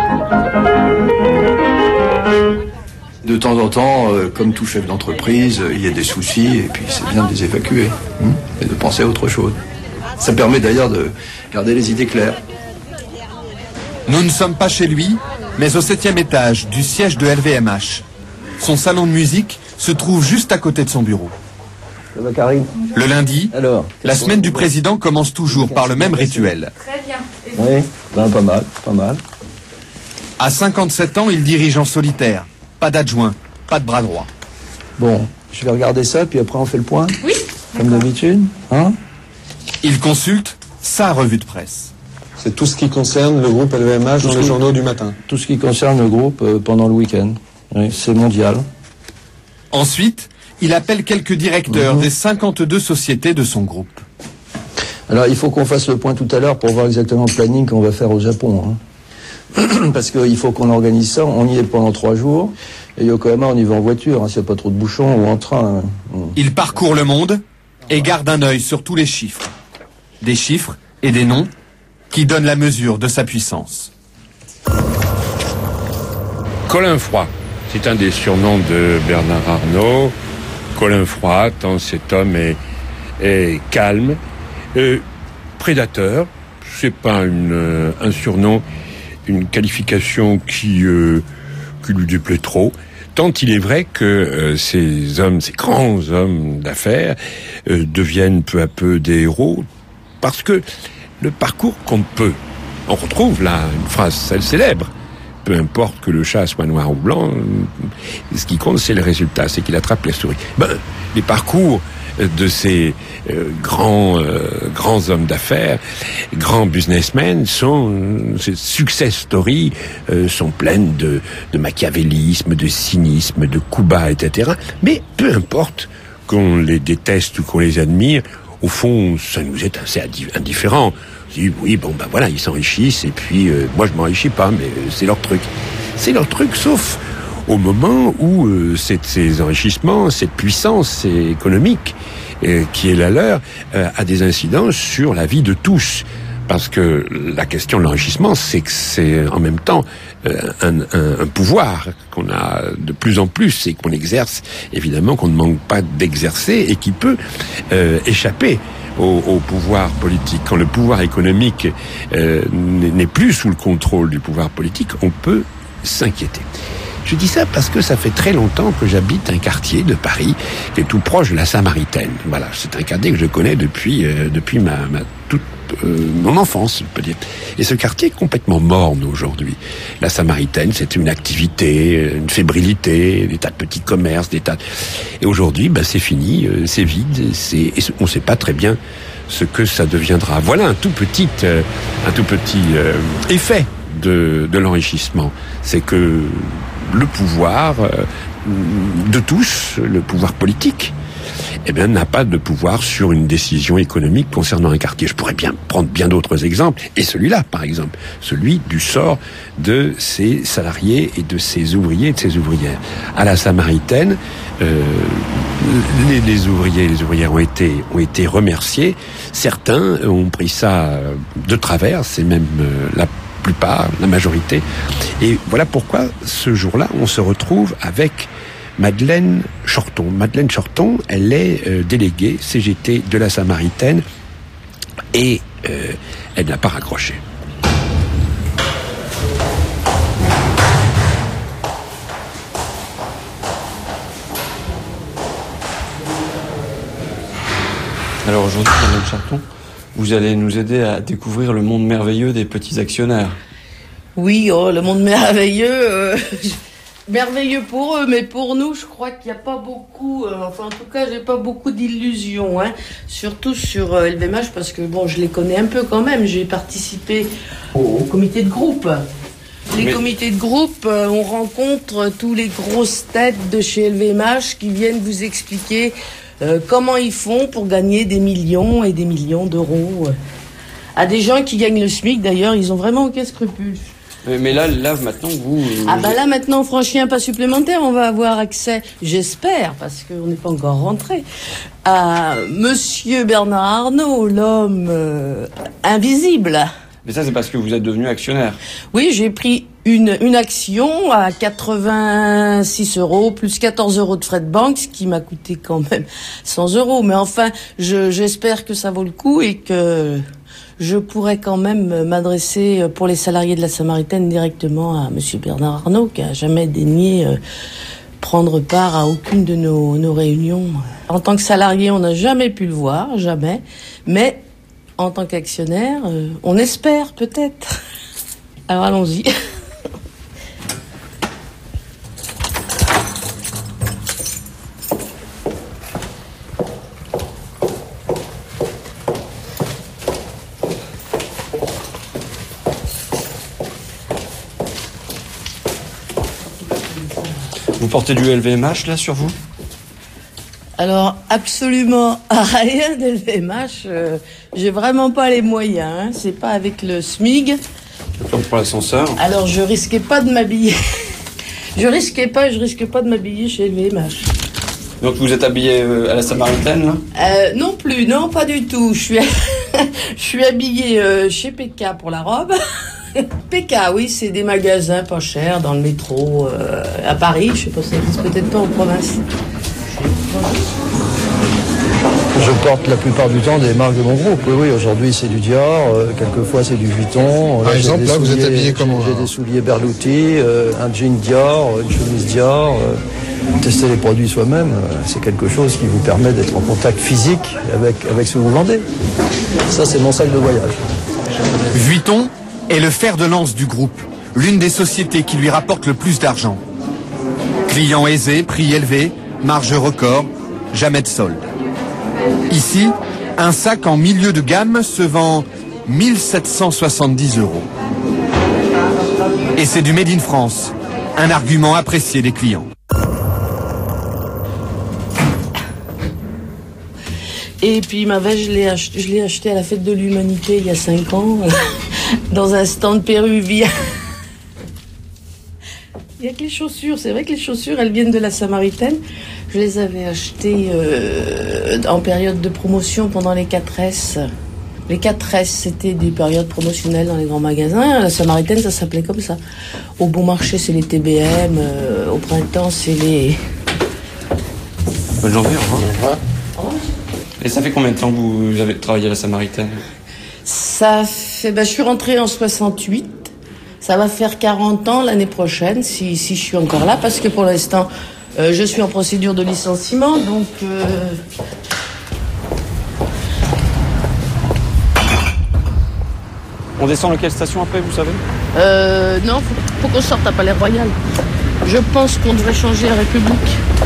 De temps en temps, euh, comme tout chef d'entreprise, euh, il y a des soucis et puis c'est bien de les évacuer hein, et de penser à autre chose. Ça permet d'ailleurs de garder les idées claires. Nous ne sommes pas chez lui, mais au septième étage du siège de L V M H. Son salon de musique se trouve juste à côté de son bureau. Ça va, Karine ? Le lundi, Alors, la semaine du président commence toujours par le même rituel. Très bien. Oui, ben, pas mal, pas mal. À cinquante-sept ans, il dirige en solitaire. Pas d'adjoint, pas de bras droit. Bon, je vais regarder ça, puis après on fait le point. Oui. Comme d'habitude, hein ? Il consulte sa revue de presse. C'est tout ce qui concerne le groupe L V M H dans les journaux du matin. Tout ce qui concerne le groupe euh, pendant le week-end. Oui, c'est mondial. Ensuite, il appelle quelques directeurs mmh. des cinquante-deux sociétés de son groupe. Alors, il faut qu'on fasse le point tout à l'heure pour voir exactement le planning qu'on va faire au Japon. Hein. Parce qu'il faut qu'on organise ça. On y est pendant trois jours. Et Yokohama, on y va en voiture, hein, s'il n'y a pas trop de bouchons, ou en train. Hein. Il parcourt le monde et garde un œil sur tous les chiffres. Des chiffres et des noms qui donnent la mesure de sa puissance. Colin Froid, c'est un des surnoms de Bernard Arnault. Colin Froid, tant cet homme est, est calme, euh, prédateur. C'est pas une, euh, un surnom, une qualification qui, euh, qui lui déplaît trop. Tant il est vrai que euh, ces hommes, ces grands hommes d'affaires, euh, deviennent peu à peu des héros, parce que le parcours compte peu. On retrouve là une phrase, celle célèbre. Peu importe que le chat soit noir ou blanc, ce qui compte, c'est le résultat, c'est qu'il attrape les souris. Ben, les parcours de ces euh, grands euh, grands hommes d'affaires, grands businessmen, sont ces success stories euh, sont pleines de, de machiavélisme, de cynisme, de coups bas, et cetera. Mais peu importe qu'on les déteste ou qu'on les admire, au fond, ça nous est assez indifférent. Oui, bon, ben voilà, ils s'enrichissent, et puis, euh, moi, je m'enrichis pas, mais euh, c'est leur truc. C'est leur truc, sauf au moment où euh, cette, ces enrichissements, cette puissance économique euh, qui est la leur, euh, a des incidences sur la vie de tous. Parce que la question de l'enrichissement, c'est que c'est en même temps euh, un, un, un pouvoir qu'on a de plus en plus et qu'on exerce, évidemment, qu'on ne manque pas d'exercer et qui peut euh, échapper Au, au pouvoir politique. Quand le pouvoir économique euh, n'est plus sous le contrôle du pouvoir politique, on peut s'inquiéter. Je dis ça parce que ça fait très longtemps que j'habite un quartier de Paris qui est tout proche de la Samaritaine. Voilà, c'est un quartier que je connais depuis euh, depuis ma, ma toute euh, mon enfance, je peux dire. Et ce quartier est complètement morne aujourd'hui. La Samaritaine, c'était une activité, une fébrilité, des tas de petits commerces, des tas. De... Et aujourd'hui, ben c'est fini, euh, c'est vide, c'est et on ne sait pas très bien ce que ça deviendra. Voilà un tout petit euh, un tout petit euh, effet de de l'enrichissement, c'est que le pouvoir euh, de tous, le pouvoir politique, eh bien, n'a pas de pouvoir sur une décision économique concernant un quartier. Je pourrais bien prendre bien d'autres exemples, et celui-là, par exemple, celui du sort de ces salariés et de ces ouvriers et de ces ouvrières. À la Samaritaine, euh, les, les ouvriers et les ouvrières ont été, ont été remerciés. Certains ont pris ça de travers, c'est même euh, la plupart, la majorité. Et voilà pourquoi, ce jour-là, on se retrouve avec Madeleine Chorton. Madeleine Chorton, elle est euh, déléguée C G T de la Samaritaine et euh, elle n'a pas raccroché. Alors aujourd'hui, Madeleine Chorton, vous allez nous aider à découvrir le monde merveilleux des petits actionnaires. Oui, oh, le monde merveilleux... Euh... Merveilleux pour eux, mais pour nous, je crois qu'il n'y a pas beaucoup, euh, enfin en tout cas, j'ai pas beaucoup d'illusions, hein, surtout sur euh, L V M H, parce que bon, je les connais un peu quand même, j'ai participé au, au comité de groupe. Les mais... comités de groupe, euh, on rencontre tous les grosses têtes de chez L V M H qui viennent vous expliquer euh, comment ils font pour gagner des millions et des millions d'euros. À des gens qui gagnent le SMIC, d'ailleurs, ils ont vraiment aucun scrupule. Mais là, là, maintenant, vous... Ah bah là, maintenant, on franchit un pas supplémentaire. On va avoir accès, j'espère, parce qu'on n'est pas encore rentré, à Monsieur Bernard Arnault, l'homme euh, invisible. Mais ça, c'est parce que vous êtes devenu actionnaire. Oui, j'ai pris une, une action à quatre-vingt-six euros, plus quatorze euros de frais de banque, ce qui m'a coûté quand même cent euros. Mais enfin, je, j'espère que ça vaut le coup et que... je pourrais quand même m'adresser pour les salariés de la Samaritaine directement à Monsieur Bernard Arnault, qui a jamais daigné prendre part à aucune de nos, nos réunions. En tant que salarié, on n'a jamais pu le voir, jamais. Mais en tant qu'actionnaire, on espère peut-être. Alors allons-y. Vous portez du L V M H, là, sur vous ? Alors, absolument rien d'L V M H. Euh, j'ai vraiment pas les moyens. Hein. C'est pas avec le SMIG. Comme pour l'ascenseur. Alors, je risquais pas de m'habiller. je risquais pas, je risque pas de m'habiller chez L V M H. Donc, vous êtes habillé euh, à la Samaritaine, là ? euh, Non plus, non, pas du tout. Je suis, je suis habillée euh, chez P K pour la robe. P K, oui, c'est des magasins pas chers dans le métro euh, à Paris. Je sais pas, ça existe peut-être pas en province. Je porte la plupart du temps des marques de mon groupe. Oui, oui, aujourd'hui c'est du Dior, euh, quelquefois c'est du Vuitton. Par Là, exemple, j'ai des là, vous êtes souliers- habillé comment, J'ai là des souliers Berluti, euh, un jean Dior, une chemise Dior. euh, tester les produits soi-même, euh, c'est quelque chose qui vous permet d'être en contact physique avec, avec ce que vous vendez. Ça, c'est mon sac de voyage. Vuitton est le fer de lance du groupe, l'une des sociétés qui lui rapporte le plus d'argent. Clients aisés, prix élevés, marge record, jamais de solde. Ici, un sac en milieu de gamme se vend mille sept cent soixante-dix euros. Et c'est du Made in France, un argument apprécié des clients. Et puis ma veste, je l'ai acheté, je l'ai acheté à la fête de l'humanité il y a cinq ans, dans un stand péruvien. Il y a que les chaussures, c'est vrai que les chaussures, elles viennent de la Samaritaine. Je les avais achetées euh, en période de promotion pendant les quatre S. Les quatre S, c'était des périodes promotionnelles dans les grands magasins. La Samaritaine, ça s'appelait comme ça. Au bon marché, c'est les T B M. Euh, au printemps, c'est les... Bonne journée, au revoir. Et ça fait combien de temps que vous avez travaillé à la Samaritaine? Ça fait... Ben, je suis rentrée en soixante-huit. Ça va faire quarante ans l'année prochaine, si, si je suis encore là, parce que pour l'instant, euh, je suis en procédure de licenciement, donc... Euh... On descend à quelle station après, vous savez? Euh, non, faut, faut qu'on sorte à Palais Royal. Je pense qu'on devrait changer la République.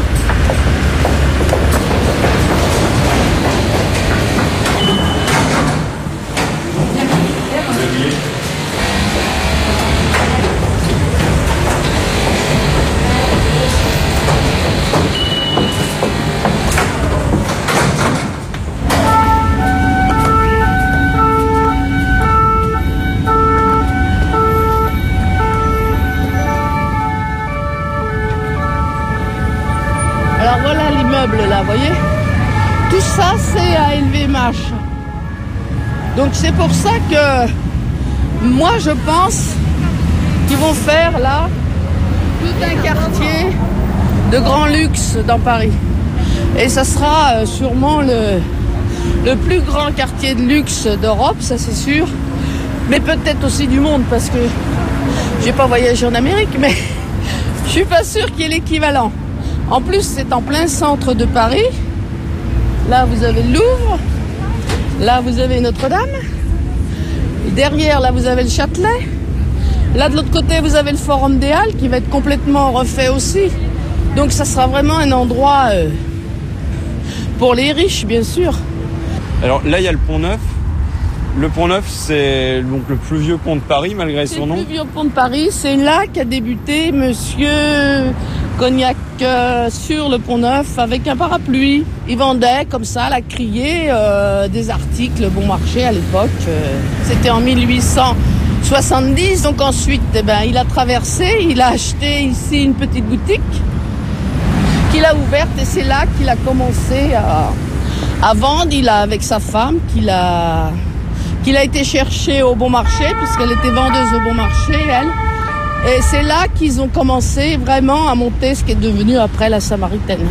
Alors voilà l'immeuble là, vous voyez? Tout ça c'est à L V M H. Donc c'est pour ça que moi je pense qu'ils vont faire là tout un quartier de grand luxe dans Paris. Et ça sera euh, sûrement le, le plus grand quartier de luxe d'Europe, ça c'est sûr. Mais peut-être aussi du monde parce que j'ai pas voyagé en Amérique, mais je suis pas sûre qu'il y ait l'équivalent. En plus, c'est en plein centre de Paris. Là, vous avez le Louvre. Là, vous avez Notre-Dame. Et derrière, là, vous avez le Châtelet. Là, de l'autre côté, vous avez le Forum des Halles qui va être complètement refait aussi. Donc, ça sera vraiment un endroit euh, pour les riches, bien sûr. Alors là, il y a le Pont Neuf. Le Pont Neuf, c'est donc le plus vieux pont de Paris, malgré son nom. C'est le plus vieux pont de Paris. C'est là qu'a débuté Monsieur Cognac euh, sur le Pont Neuf avec un parapluie. Il vendait comme ça, à la criée, euh, des articles bon marché à l'époque. Euh, c'était en mille huit cent soixante-dix. Donc ensuite, eh ben, il a traversé, il a acheté ici une petite boutique qu'il a ouverte et c'est là qu'il a commencé à, à vendre. Il a, avec sa femme, qu'il a... qu'il a été chercher au bon marché, puisqu'elle était vendeuse au bon marché, elle. Et c'est là qu'ils ont commencé vraiment à monter ce qui est devenu après la Samaritaine.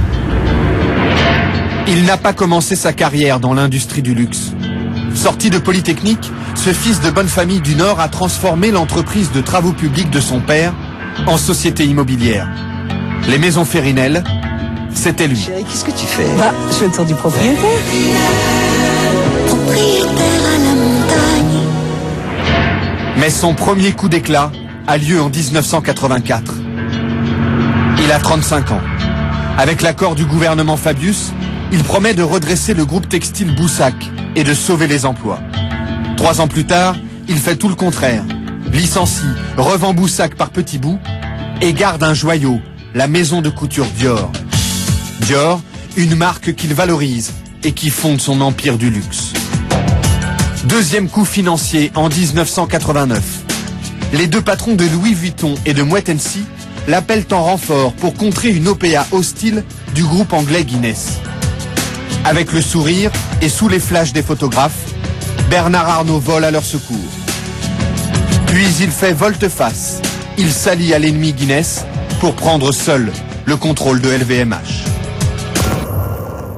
Il n'a pas commencé sa carrière dans l'industrie du luxe. Sorti de Polytechnique, ce fils de bonne famille du Nord a transformé l'entreprise de travaux publics de son père en société immobilière. Les maisons Férinel, c'était lui. Chérie, qu'est-ce que tu fais? Bah, je fais le tour du propriétaire. Propriétaire à la montagne. Mais son premier coup d'éclat a lieu en dix-neuf cent quatre-vingt-quatre. Il a trente-cinq ans. Avec l'accord du gouvernement Fabius, il promet de redresser le groupe textile Boussac et de sauver les emplois. Trois ans plus tard, il fait tout le contraire. Licencie, revend Boussac par petits bouts et garde un joyau, la maison de couture Dior. Dior, une marque qu'il valorise et qui fonde son empire du luxe. Deuxième coup financier en dix-neuf cent quatre-vingt-neuf. Les deux patrons de Louis Vuitton et de Moët Hennessy l'appellent en renfort pour contrer une O P A hostile du groupe anglais Guinness. Avec le sourire et sous les flashs des photographes, Bernard Arnault vole à leur secours. Puis il fait volte-face. Il s'allie à l'ennemi Guinness pour prendre seul le contrôle de L V M H.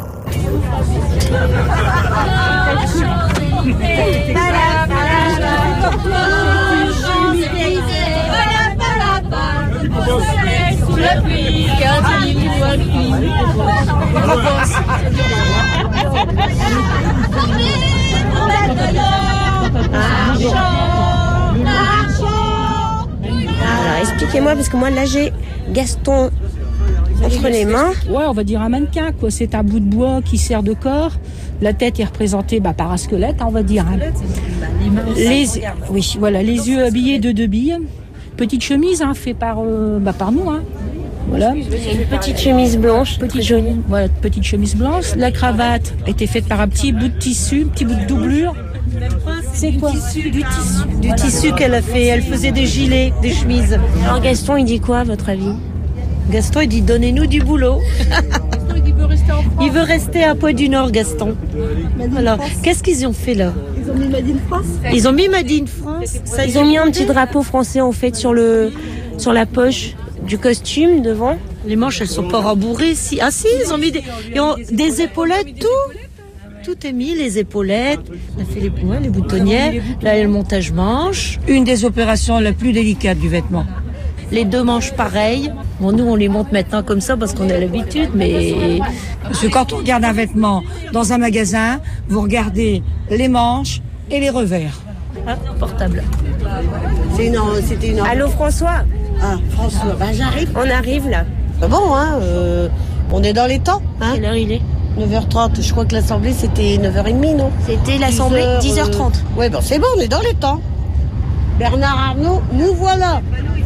Alors expliquez-moi, parce que moi là j'ai Gaston entre les mains. Ouais, on va dire un mannequin, quoi. C'est un bout de bois qui sert de corps. La tête est représentée bah, par un squelette, on va dire. Hein. Les, oui, voilà, les yeux habillés de deux billes. Petite chemise, hein, fait par, euh, bah, par nous. Hein. Voilà. Une petite chemise blanche, petite jolie. Voilà, petite chemise blanche. La cravate était faite par un petit bout de tissu, un petit bout de doublure. C'est quoi? Du tissu, du tissu, du tissu qu'elle a fait. Elle faisait des gilets, des chemises. Alors Gaston, il dit quoi à votre avis? Gaston, il dit donnez-nous du boulot. Il veut rester en France. Il veut rester à Poix du Nord, Gaston. Alors, qu'est-ce qu'ils ont fait là? Ils ont mis Made in France. Ils ont mis Made in France. Ça, ils ont mis un petit drapeau français en fait sur le sur la poche du costume devant. Les manches, elles sont pas rembourrées. Si. Ah si, ils ont mis des, ils ont des épaulettes, tout. Tout est mis, les épaulettes, on a fait les, ouais, les boutonnières, là le montage manche. Une des opérations la plus délicate du vêtement. Les deux manches pareilles. Bon, nous on les monte maintenant comme ça parce qu'on a l'habitude, mais parce que quand on regarde un vêtement dans un magasin, vous regardez les manches et les revers. Ah, portable. C'est une, c'était une. Allô François. Ah François, ben j'arrive. On arrive là. Ben bon, hein, euh, on est dans les temps. Hein. Quelle heure il est? neuf heures trente, je crois que l'assemblée c'était neuf heures trente, non? C'était l'assemblée dix heures trente. Euh... Ouais, ben c'est bon, on est dans les temps. Bernard Arnault, nous voilà.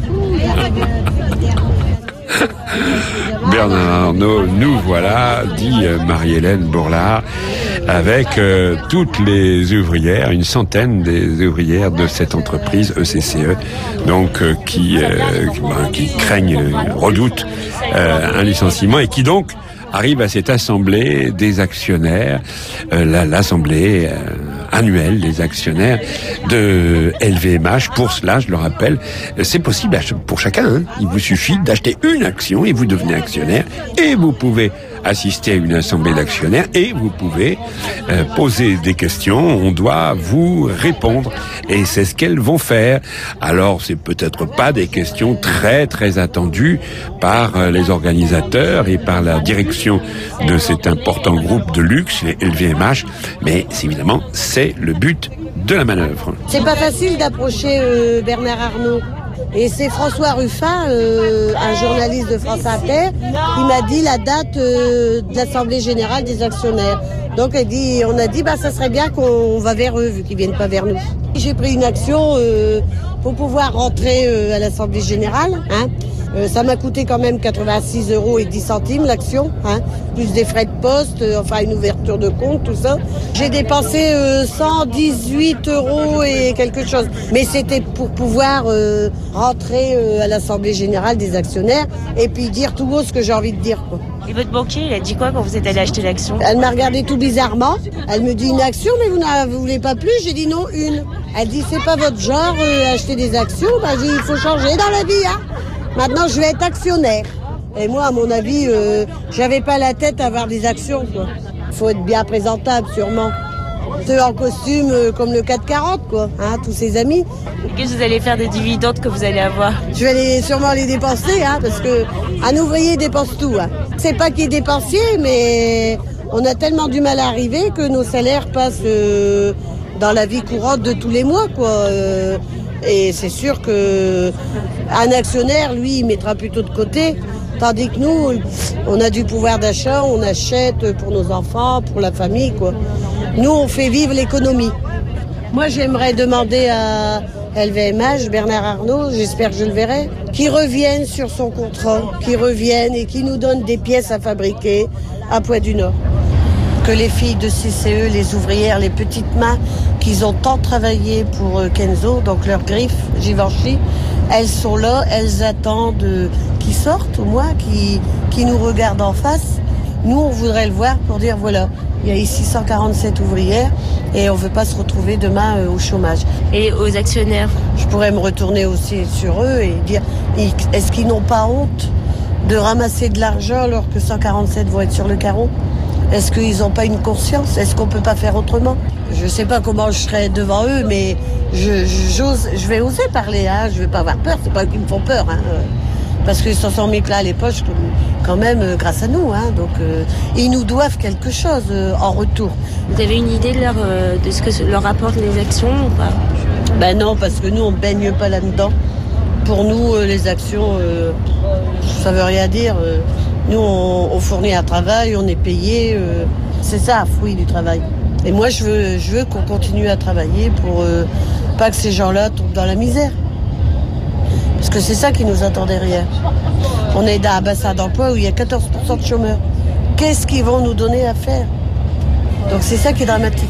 Bernard Arnault, nous voilà, dit Marie-Hélène Bourlard, avec euh, toutes les ouvrières, une centaine des ouvrières de cette entreprise E C C E, donc euh, qui, euh, qui, ben, qui craignent, redoutent euh, un licenciement et qui donc arrive à cette assemblée des actionnaires, euh, la, l'assemblée euh, annuelle des actionnaires de L V M H. Pour cela, je le rappelle, c'est possible pour chacun. Hein. Il vous suffit d'acheter une action et vous devenez actionnaire. Et vous pouvez assister à une assemblée d'actionnaires et vous pouvez euh, poser des questions. On doit vous répondre et c'est ce qu'elles vont faire. Alors, c'est peut-être pas des questions très très attendues par euh, les organisateurs et par la direction de cet important groupe de luxe, les L V M H, mais évidemment, c'est le but de la manœuvre. C'est pas facile d'approcher euh, Bernard Arnault. Et c'est François Ruffin, euh, un journaliste de France Inter, qui m'a dit la date euh, de l'Assemblée Générale des actionnaires. Donc elle dit, on a dit bah ça serait bien qu'on va vers eux, vu qu'ils viennent pas vers nous. J'ai pris une action euh, pour pouvoir rentrer euh, à l'Assemblée Générale. Hein. Euh, ça m'a coûté quand même quatre-vingt-six euros et dix centimes l'action, hein, plus des frais de poste, euh, enfin une ouverture de compte, tout ça. J'ai dépensé euh, cent dix-huit euros et quelque chose. Mais c'était pour pouvoir euh, rentrer euh, à l'Assemblée Générale des actionnaires et puis dire tout haut ce que j'ai envie de dire, quoi. Et votre banquier, il a dit quoi quand vous êtes allé acheter l'action? Elle m'a regardé tout bizarrement. Elle me dit une action, mais vous n'en voulez pas plus? J'ai dit non, une. Elle dit c'est pas votre genre, euh, acheter des actions. Ben, j'ai dit il faut changer dans la vie, hein. Maintenant, je vais être actionnaire. Et moi, à mon avis, euh, j'avais pas la tête à avoir des actions, quoi. Il faut être bien présentable, sûrement. Ceux en costume euh, comme le quatre quarante, quoi. Hein, tous ses amis. Qu'est-ce que vous allez faire des dividendes que vous allez avoir? Je vais les, sûrement les dépenser, hein, parce que un ouvrier dépense tout. Hein. C'est pas qu'il est dépensier, mais on a tellement du mal à arriver que nos salaires passent euh, dans la vie courante de tous les mois, quoi. Euh, Et c'est sûr que un actionnaire, lui, il mettra plutôt de côté. Tandis que nous, on a du pouvoir d'achat, on achète pour nos enfants, pour la famille, quoi. Nous, on fait vivre l'économie. Moi, j'aimerais demander à L V M H, Bernard Arnault, j'espère que je le verrai, qu'il revienne sur son contrat, qu'il revienne et qu'il nous donne des pièces à fabriquer à Poix du Nord. Que les filles de C C E, les ouvrières, les petites mains, qu'ils ont tant travaillé pour Kenzo, donc leurs griffes, Givenchy, elles sont là, elles attendent qu'ils sortent au moins, qu'ils, qu'ils nous regardent en face. Nous, on voudrait le voir pour dire, voilà, il y a ici cent quarante-sept ouvrières et on ne veut pas se retrouver demain euh, au chômage. Et aux actionnaires? Je pourrais me retourner aussi sur eux et dire, est-ce qu'ils n'ont pas honte de ramasser de l'argent alors que cent quarante-sept vont être sur le carreau? Est-ce qu'ils n'ont pas une conscience? Est-ce qu'on ne peut pas faire autrement? Je ne sais pas comment je serai devant eux, mais je, j'ose, je vais oser parler. Hein. Je ne vais pas avoir peur, c'est pas eux qui me font peur. Hein. Parce qu'ils se sont mis là à les poches quand même euh, grâce à nous. Hein. Donc euh, ils nous doivent quelque chose euh, en retour. Vous avez une idée de, leur, euh, de ce que leur apportent les actions ou pas? Ben non, parce que nous on ne baigne pas là-dedans. Pour nous, euh, les actions, euh, ça veut rien dire. Euh, nous on, on fournit un travail, on est payé. Euh, c'est ça, fruit du travail. Et moi je veux, je veux qu'on continue à travailler pour euh, pas que ces gens-là tombent dans la misère. Parce que c'est ça qui nous attend derrière. On est dans un bassin d'emploi où il y a quatorze pour cent de chômeurs. Qu'est-ce qu'ils vont nous donner à faire? Donc c'est ça qui est dramatique.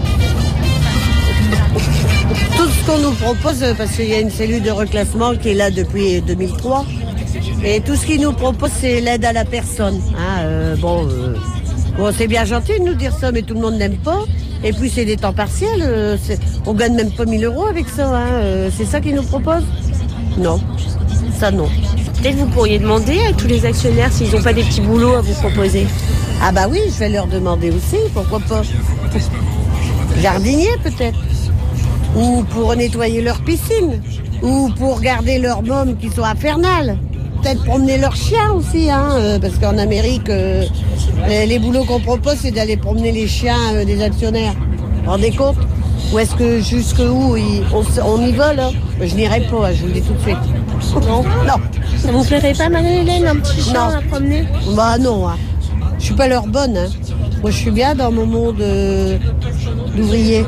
Tout ce qu'on nous propose, parce qu'il y a une cellule de reclassement qui est là depuis deux mille trois, et tout ce qu'ils nous propose, c'est l'aide à la personne. Hein, euh, bon, euh, bon, c'est bien gentil de nous dire ça, mais tout le monde n'aime pas. Et puis c'est des temps partiels, euh, on gagne même pas mille euros avec ça. Hein, euh, c'est ça qu'ils nous proposent? Non, ça non. Peut-être vous pourriez demander à tous les actionnaires s'ils n'ont pas des petits boulots à vous proposer. Ah bah oui, je vais leur demander aussi, pourquoi pas. Jardinier peut-être. Ou pour nettoyer leur piscine. Ou pour garder leurs mômes qui sont infernales. Peut-être promener leurs chiens aussi, hein, euh, parce qu'en Amérique, euh, les, les boulots qu'on propose, c'est d'aller promener les chiens euh, des actionnaires. Vous vous rendez compte? Ou est-ce que jusqu'où on, on y va là? Je n'irai pas, je vous le dis tout de suite. Non. Non. Ça vous plairait pas, Marie-Hélène, un petit chien à promener? Bah non, hein. Je suis pas leur bonne. Hein. Moi, je suis bien dans mon monde euh, d'ouvrier.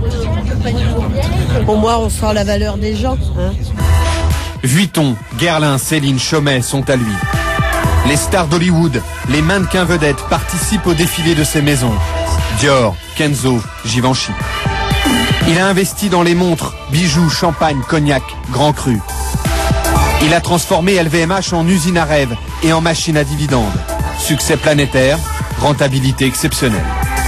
Pour moi, on sent la valeur des gens. Hein. Vuitton, Guerlain, Céline, Chaumet sont à lui. Les stars d'Hollywood, les mannequins vedettes participent au défilé de ces maisons. Dior, Kenzo, Givenchy. Il a investi dans les montres, bijoux, champagne, cognac, Grand Cru. Il a transformé L V M H en usine à rêve et en machine à dividendes. Succès planétaire, rentabilité exceptionnelle.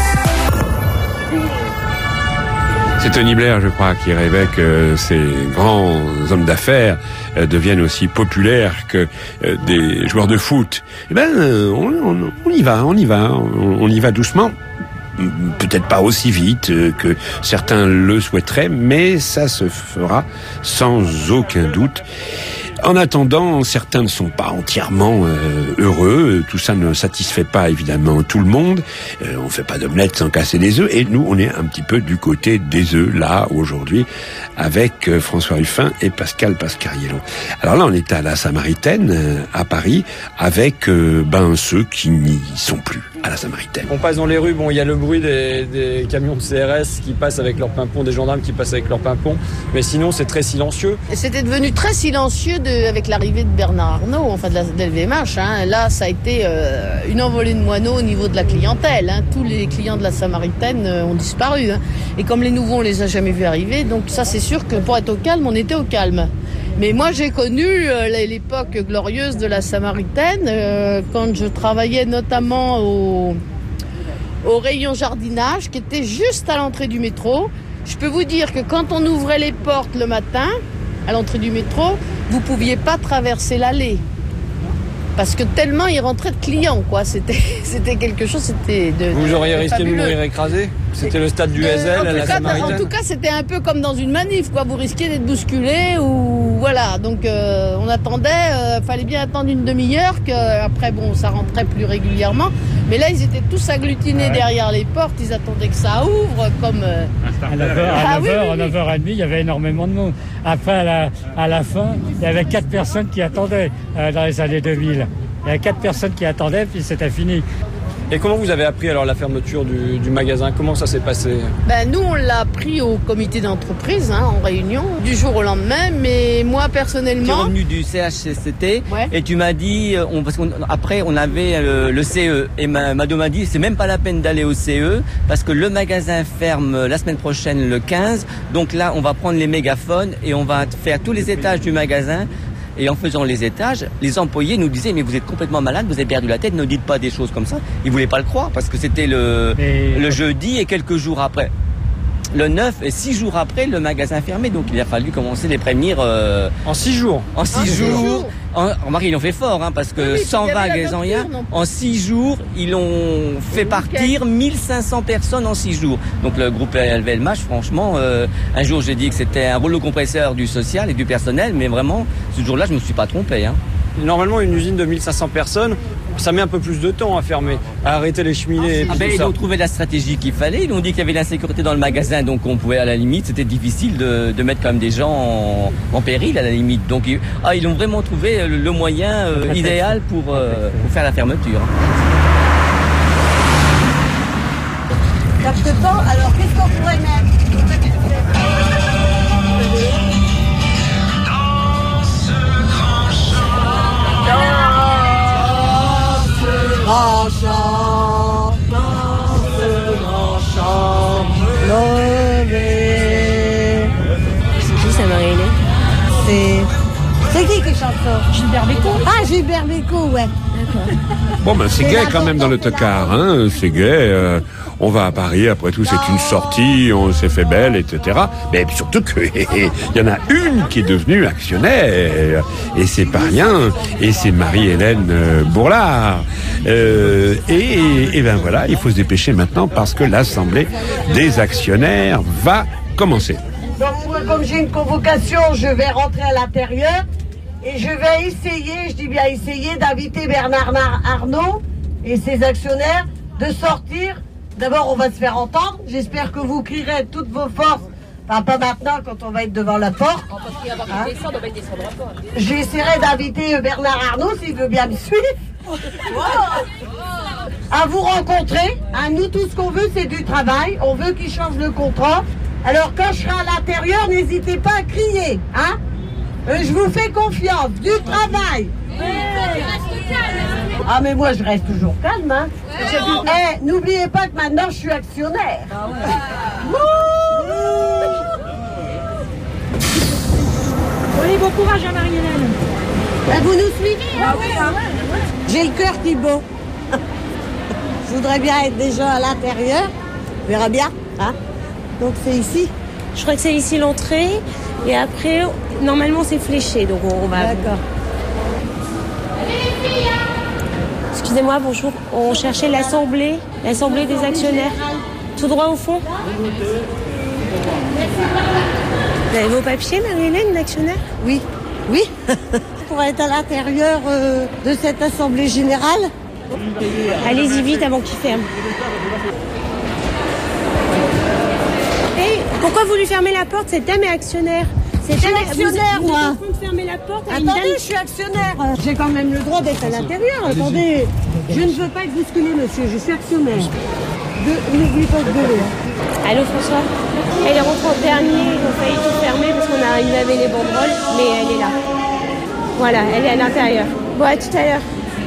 C'est Tony Blair, je crois, qui rêvait que ces grands hommes d'affaires euh, deviennent aussi populaires que euh, des joueurs de foot. Eh ben, euh, on, on, on y va, on y va, on, on y va doucement. Peut-être pas aussi vite que certains le souhaiteraient, mais ça se fera sans aucun doute. En attendant, certains ne sont pas entièrement euh, heureux. Tout ça ne satisfait pas évidemment tout le monde. Euh, on fait pas d'omelette sans casser des œufs. Et nous, on est un petit peu du côté des œufs là aujourd'hui, avec euh, François Ruffin et Pascal Pascariello. Alors là, on est à la Samaritaine euh, à Paris, avec euh, ben ceux qui n'y sont plus à la Samaritaine. On passe dans les rues, bon, il y a le bruit des, des camions de C R S qui passent avec leurs pimpons, des gendarmes qui passent avec leurs pimpons, mais sinon c'est très silencieux. Et c'était devenu très silencieux de, avec l'arrivée de Bernard Arnault, enfin de, la, de L V M H. Hein. Là, ça a été euh, une envolée de moineaux au niveau de la clientèle. Hein. Tous les clients de la Samaritaine euh, ont disparu. Hein. Et comme les nouveaux, on les a jamais vus arriver, donc ça c'est sûr que pour être au calme, on était au calme. Mais moi, j'ai connu euh, l'époque glorieuse de la Samaritaine, euh, quand je travaillais notamment au, au rayon jardinage, qui était juste à l'entrée du métro. Je peux vous dire que quand on ouvrait les portes le matin, à l'entrée du métro, vous ne pouviez pas traverser l'allée. Parce que tellement il rentrait de clients, quoi. C'était, c'était quelque chose, c'était de. Vous auriez de risqué fabuleux. de mourir écrasé? C'était le stade du Euh, S L en à la tout cas, Samaritaine? En tout cas, c'était un peu comme dans une manif, quoi. Vous risquiez d'être bousculé ou voilà. Donc, euh, on attendait. Euh, fallait bien attendre une demi-heure. Que après, bon, ça rentrait plus régulièrement. Mais là, ils étaient tous agglutinés ouais. derrière les portes. Ils attendaient que ça ouvre, comme. Euh... À neuf heures, à ah, neuf heures, oui, oui, oui. neuf heures trente, il y avait énormément de monde. Après, à la, à la fin, il y avait quatre personnes qui attendaient euh, dans les années deux mille. Il y a quatre personnes qui attendaient, puis c'était fini. Et comment vous avez appris alors la fermeture du, du magasin? Comment ça s'est passé? Ben nous on l'a appris au comité d'entreprise, hein, en réunion, du jour au lendemain. Mais moi personnellement, tu es revenu du C H C C T ouais. et tu m'as dit, on, parce qu'après on avait le, le C E et ma, Mado m'a dit c'est même pas la peine d'aller au C E parce que le magasin ferme la semaine prochaine le quinze. Donc là on va prendre les mégaphones et on va faire tous les étages du magasin. Et en faisant les étages, les employés nous disaient mais vous êtes complètement malade, vous avez perdu la tête, ne dites pas des choses comme ça. Ils voulaient pas le croire parce que c'était le, le jeudi et quelques jours après. le neuf et six jours après, le magasin fermé. Donc il a fallu commencer à les prévenir. Euh, en six jours En six ah, jours. jours. En, remarquez, ils l'ont fait fort, hein, parce que oui, sans magasins, rien. En six jours, ils ont fait partir mille cinq cents personnes en six jours. Donc le groupe L V M H, franchement, euh, un jour j'ai dit que c'était un rouleau compresseur du social et du personnel, mais vraiment, ce jour-là, je me suis pas trompé. Hein. Normalement, une usine de mille cinq cents personnes, ça met un peu plus de temps à fermer, à arrêter les cheminées. Ah, et ben, tout ils ça. ont trouvé la stratégie qu'il fallait. Ils ont dit qu'il y avait l'insécurité dans le magasin, donc on pouvait, à la limite, c'était difficile de, de mettre quand même des gens en, en péril, à la limite. Donc ils, ah, ils ont vraiment trouvé le, le moyen euh, idéal pour, euh, pour faire la fermeture. Capte pas, alors qu'est-ce qu'on pourrait mettre? Grand champ, dans ce grand champ, levé. C'est qui ça, Marie-Hélène? C'est. C'est qui qui chante ça? Gilbert Bécaud. Ah, Gilbert Bécaud, ouais. Bon, ben c'est gai quand même dans l'autocar, hein. C'est gai. Euh, on va à Paris, après tout, c'est une sortie, on s'est fait belle, et cetera. Mais surtout que il y en a une qui est devenue actionnaire, et c'est pas rien. Et c'est Marie-Hélène euh, Bourlard. Euh, et, et ben voilà, il faut se dépêcher maintenant parce que l'assemblée des actionnaires va commencer. Donc moi, comme j'ai une convocation, je vais rentrer à l'intérieur et je vais essayer, je dis bien essayer, d'inviter Bernard Arnault et ses actionnaires de sortir. D'abord, on va se faire entendre. J'espère que vous crierez toutes vos forces. Enfin, pas maintenant, quand on va être devant la porte. Hein? J'essaierai d'inviter Bernard Arnault, s'il veut bien me suivre. À vous rencontrer. Hein, nous, tout ce qu'on veut, c'est du travail. On veut qu'ils changent le contrat. Alors, quand je serai à l'intérieur, n'hésitez pas à crier. Hein? Euh, je vous fais confiance. Du travail. Ah, mais moi, je reste toujours calme. Hein? Eh, n'oubliez pas que maintenant, je suis actionnaire. Allez, bon courage à Marie-Hélène. Ben, vous nous suivez, hein? J'ai le cœur qui bat. Je voudrais bien être déjà à l'intérieur. On verra bien. Hein? Donc c'est ici. Je crois que c'est ici l'entrée. Et après, normalement, c'est fléché. Donc on va... D'accord. Excusez-moi, bonjour. On cherchait l'assemblée, l'assemblée des actionnaires. Tout droit au fond. Vous avez vos papiers, Marie-Hélène, d'actionnaire? Oui. Oui. Pour être à l'intérieur euh, de cette assemblée générale. Allez-y vite avant qu'il ferme. Et pourquoi vous lui fermez la porte? Cette dame est actionnaire. Je suis actionnaire, vous, moi. Vous êtes en train de fermer la porte à une Attendez, dame... je suis actionnaire. J'ai quand même le droit d'être à l'intérieur. Attendez, je ne veux pas être bousculée, monsieur. Je suis actionnaire. De, n'oublie pas de gueuler. Allô, François? Elle est rentrée en dernier. Ils ont failli tout fermer parce qu'on a lavé les banderoles. Mais elle est là. Voilà, elle est à l'intérieur. Bon, à tout à l'heure.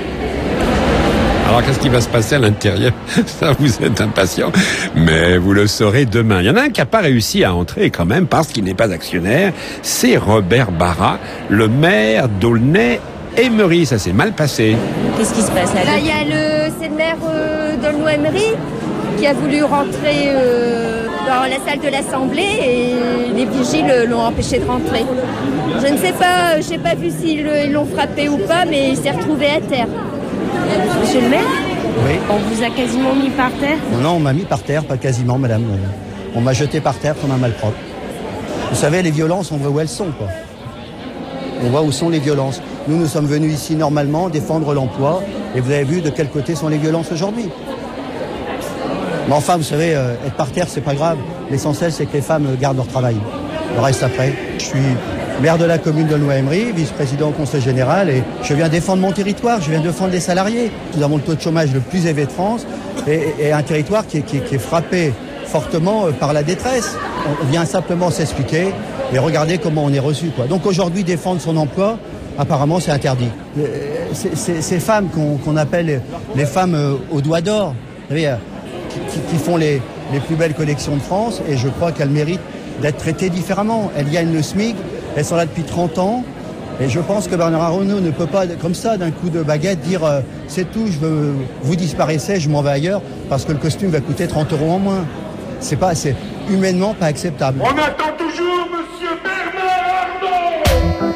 Alors, qu'est-ce qui va se passer à l'intérieur? Ça, vous êtes impatient, mais vous le saurez demain. Il y en a un qui n'a pas réussi à entrer quand même parce qu'il n'est pas actionnaire. C'est Robert Barra, le maire d'Aulnay-Aymeries. Ça s'est mal passé. Qu'est-ce qui se passe là? Là, il y a le, c'est le maire euh, d'Aulnay-Aymeries qui a voulu rentrer euh, dans la salle de l'Assemblée et les vigiles l'ont empêché de rentrer. Je ne sais pas, je n'ai pas vu s'ils l'ont frappé ou pas, mais il s'est retrouvé à terre. Monsieur le maire? Oui. On vous a quasiment mis par terre? Non, on m'a mis par terre, pas quasiment, madame. On m'a jeté par terre comme un malpropre. Vous savez, les violences, on voit où elles sont, quoi. On voit où sont les violences. Nous, nous sommes venus ici normalement défendre l'emploi, et vous avez vu de quel côté sont les violences aujourd'hui. Mais enfin, vous savez, euh, être par terre, c'est pas grave. L'essentiel, c'est que les femmes gardent leur travail. Le reste après. Je suis maire de la commune d'Aulnay-Aymeries, vice-président au conseil général, et je viens défendre mon territoire, je viens défendre les salariés. Nous avons le taux de chômage le plus élevé de France, et, et un territoire qui est, qui, est, qui est frappé fortement par la détresse. On vient simplement s'expliquer et regarder comment on est reçu, quoi. Donc aujourd'hui, défendre son emploi, apparemment, c'est interdit. C'est, c'est, ces femmes qu'on, qu'on appelle les femmes au doigt d'or, vous savez, qui, qui font les, les plus belles collections de France, et je crois qu'elles méritent d'être traitées différemment. Elles gagnent le SMIC, elles sont là depuis trente ans, et je pense que Bernard Arnault ne peut pas, comme ça, d'un coup de baguette, dire euh, c'est tout, je veux, vous disparaissez, je m'en vais ailleurs, parce que le costume va coûter trente euros en moins. C'est pas, c'est, humainement pas acceptable. On attend toujours Monsieur Bernard Arnault.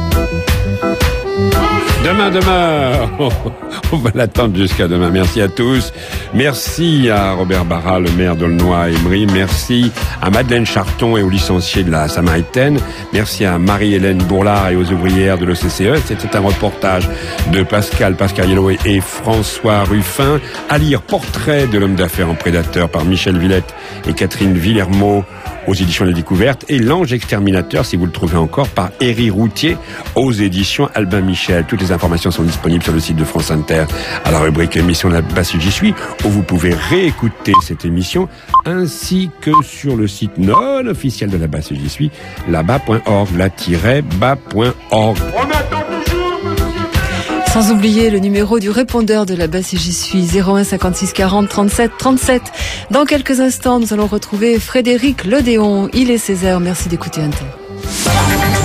Demain, demain, on va l'attendre jusqu'à demain. Merci à tous. Merci à Robert Barra, le maire d'Aulnoy-Aymeries. Merci à Madeleine Charton et aux licenciés de la Samaritaine. Merci à Marie-Hélène Bourlard et aux ouvrières de l'O C C E. C'était un reportage de Pascal Pascariello et François Ruffin. À lire Portrait de l'homme d'affaires en prédateur par Michel Villette et Catherine Villermo aux éditions La Découverte, et L'Ange Exterminateur, si vous le trouvez encore, par Héry Routier aux éditions Albin Michel. Toutes les informations sont disponibles sur le site de France Inter à la rubrique émission Là-bas si j'y suis, où vous pouvez réécouter cette émission, ainsi que sur le site non officiel de Là-bas si j'y suis, là-bas point org, là-bas point org. On attend toujours Monsieur. Sans oublier le numéro du répondeur de Là-bas si j'y suis, zéro un cinquante-six quarante trente-sept trente-sept. Dans quelques instants, nous allons retrouver Frédéric Lodéon. Il est seize heures. Merci d'écouter Inter.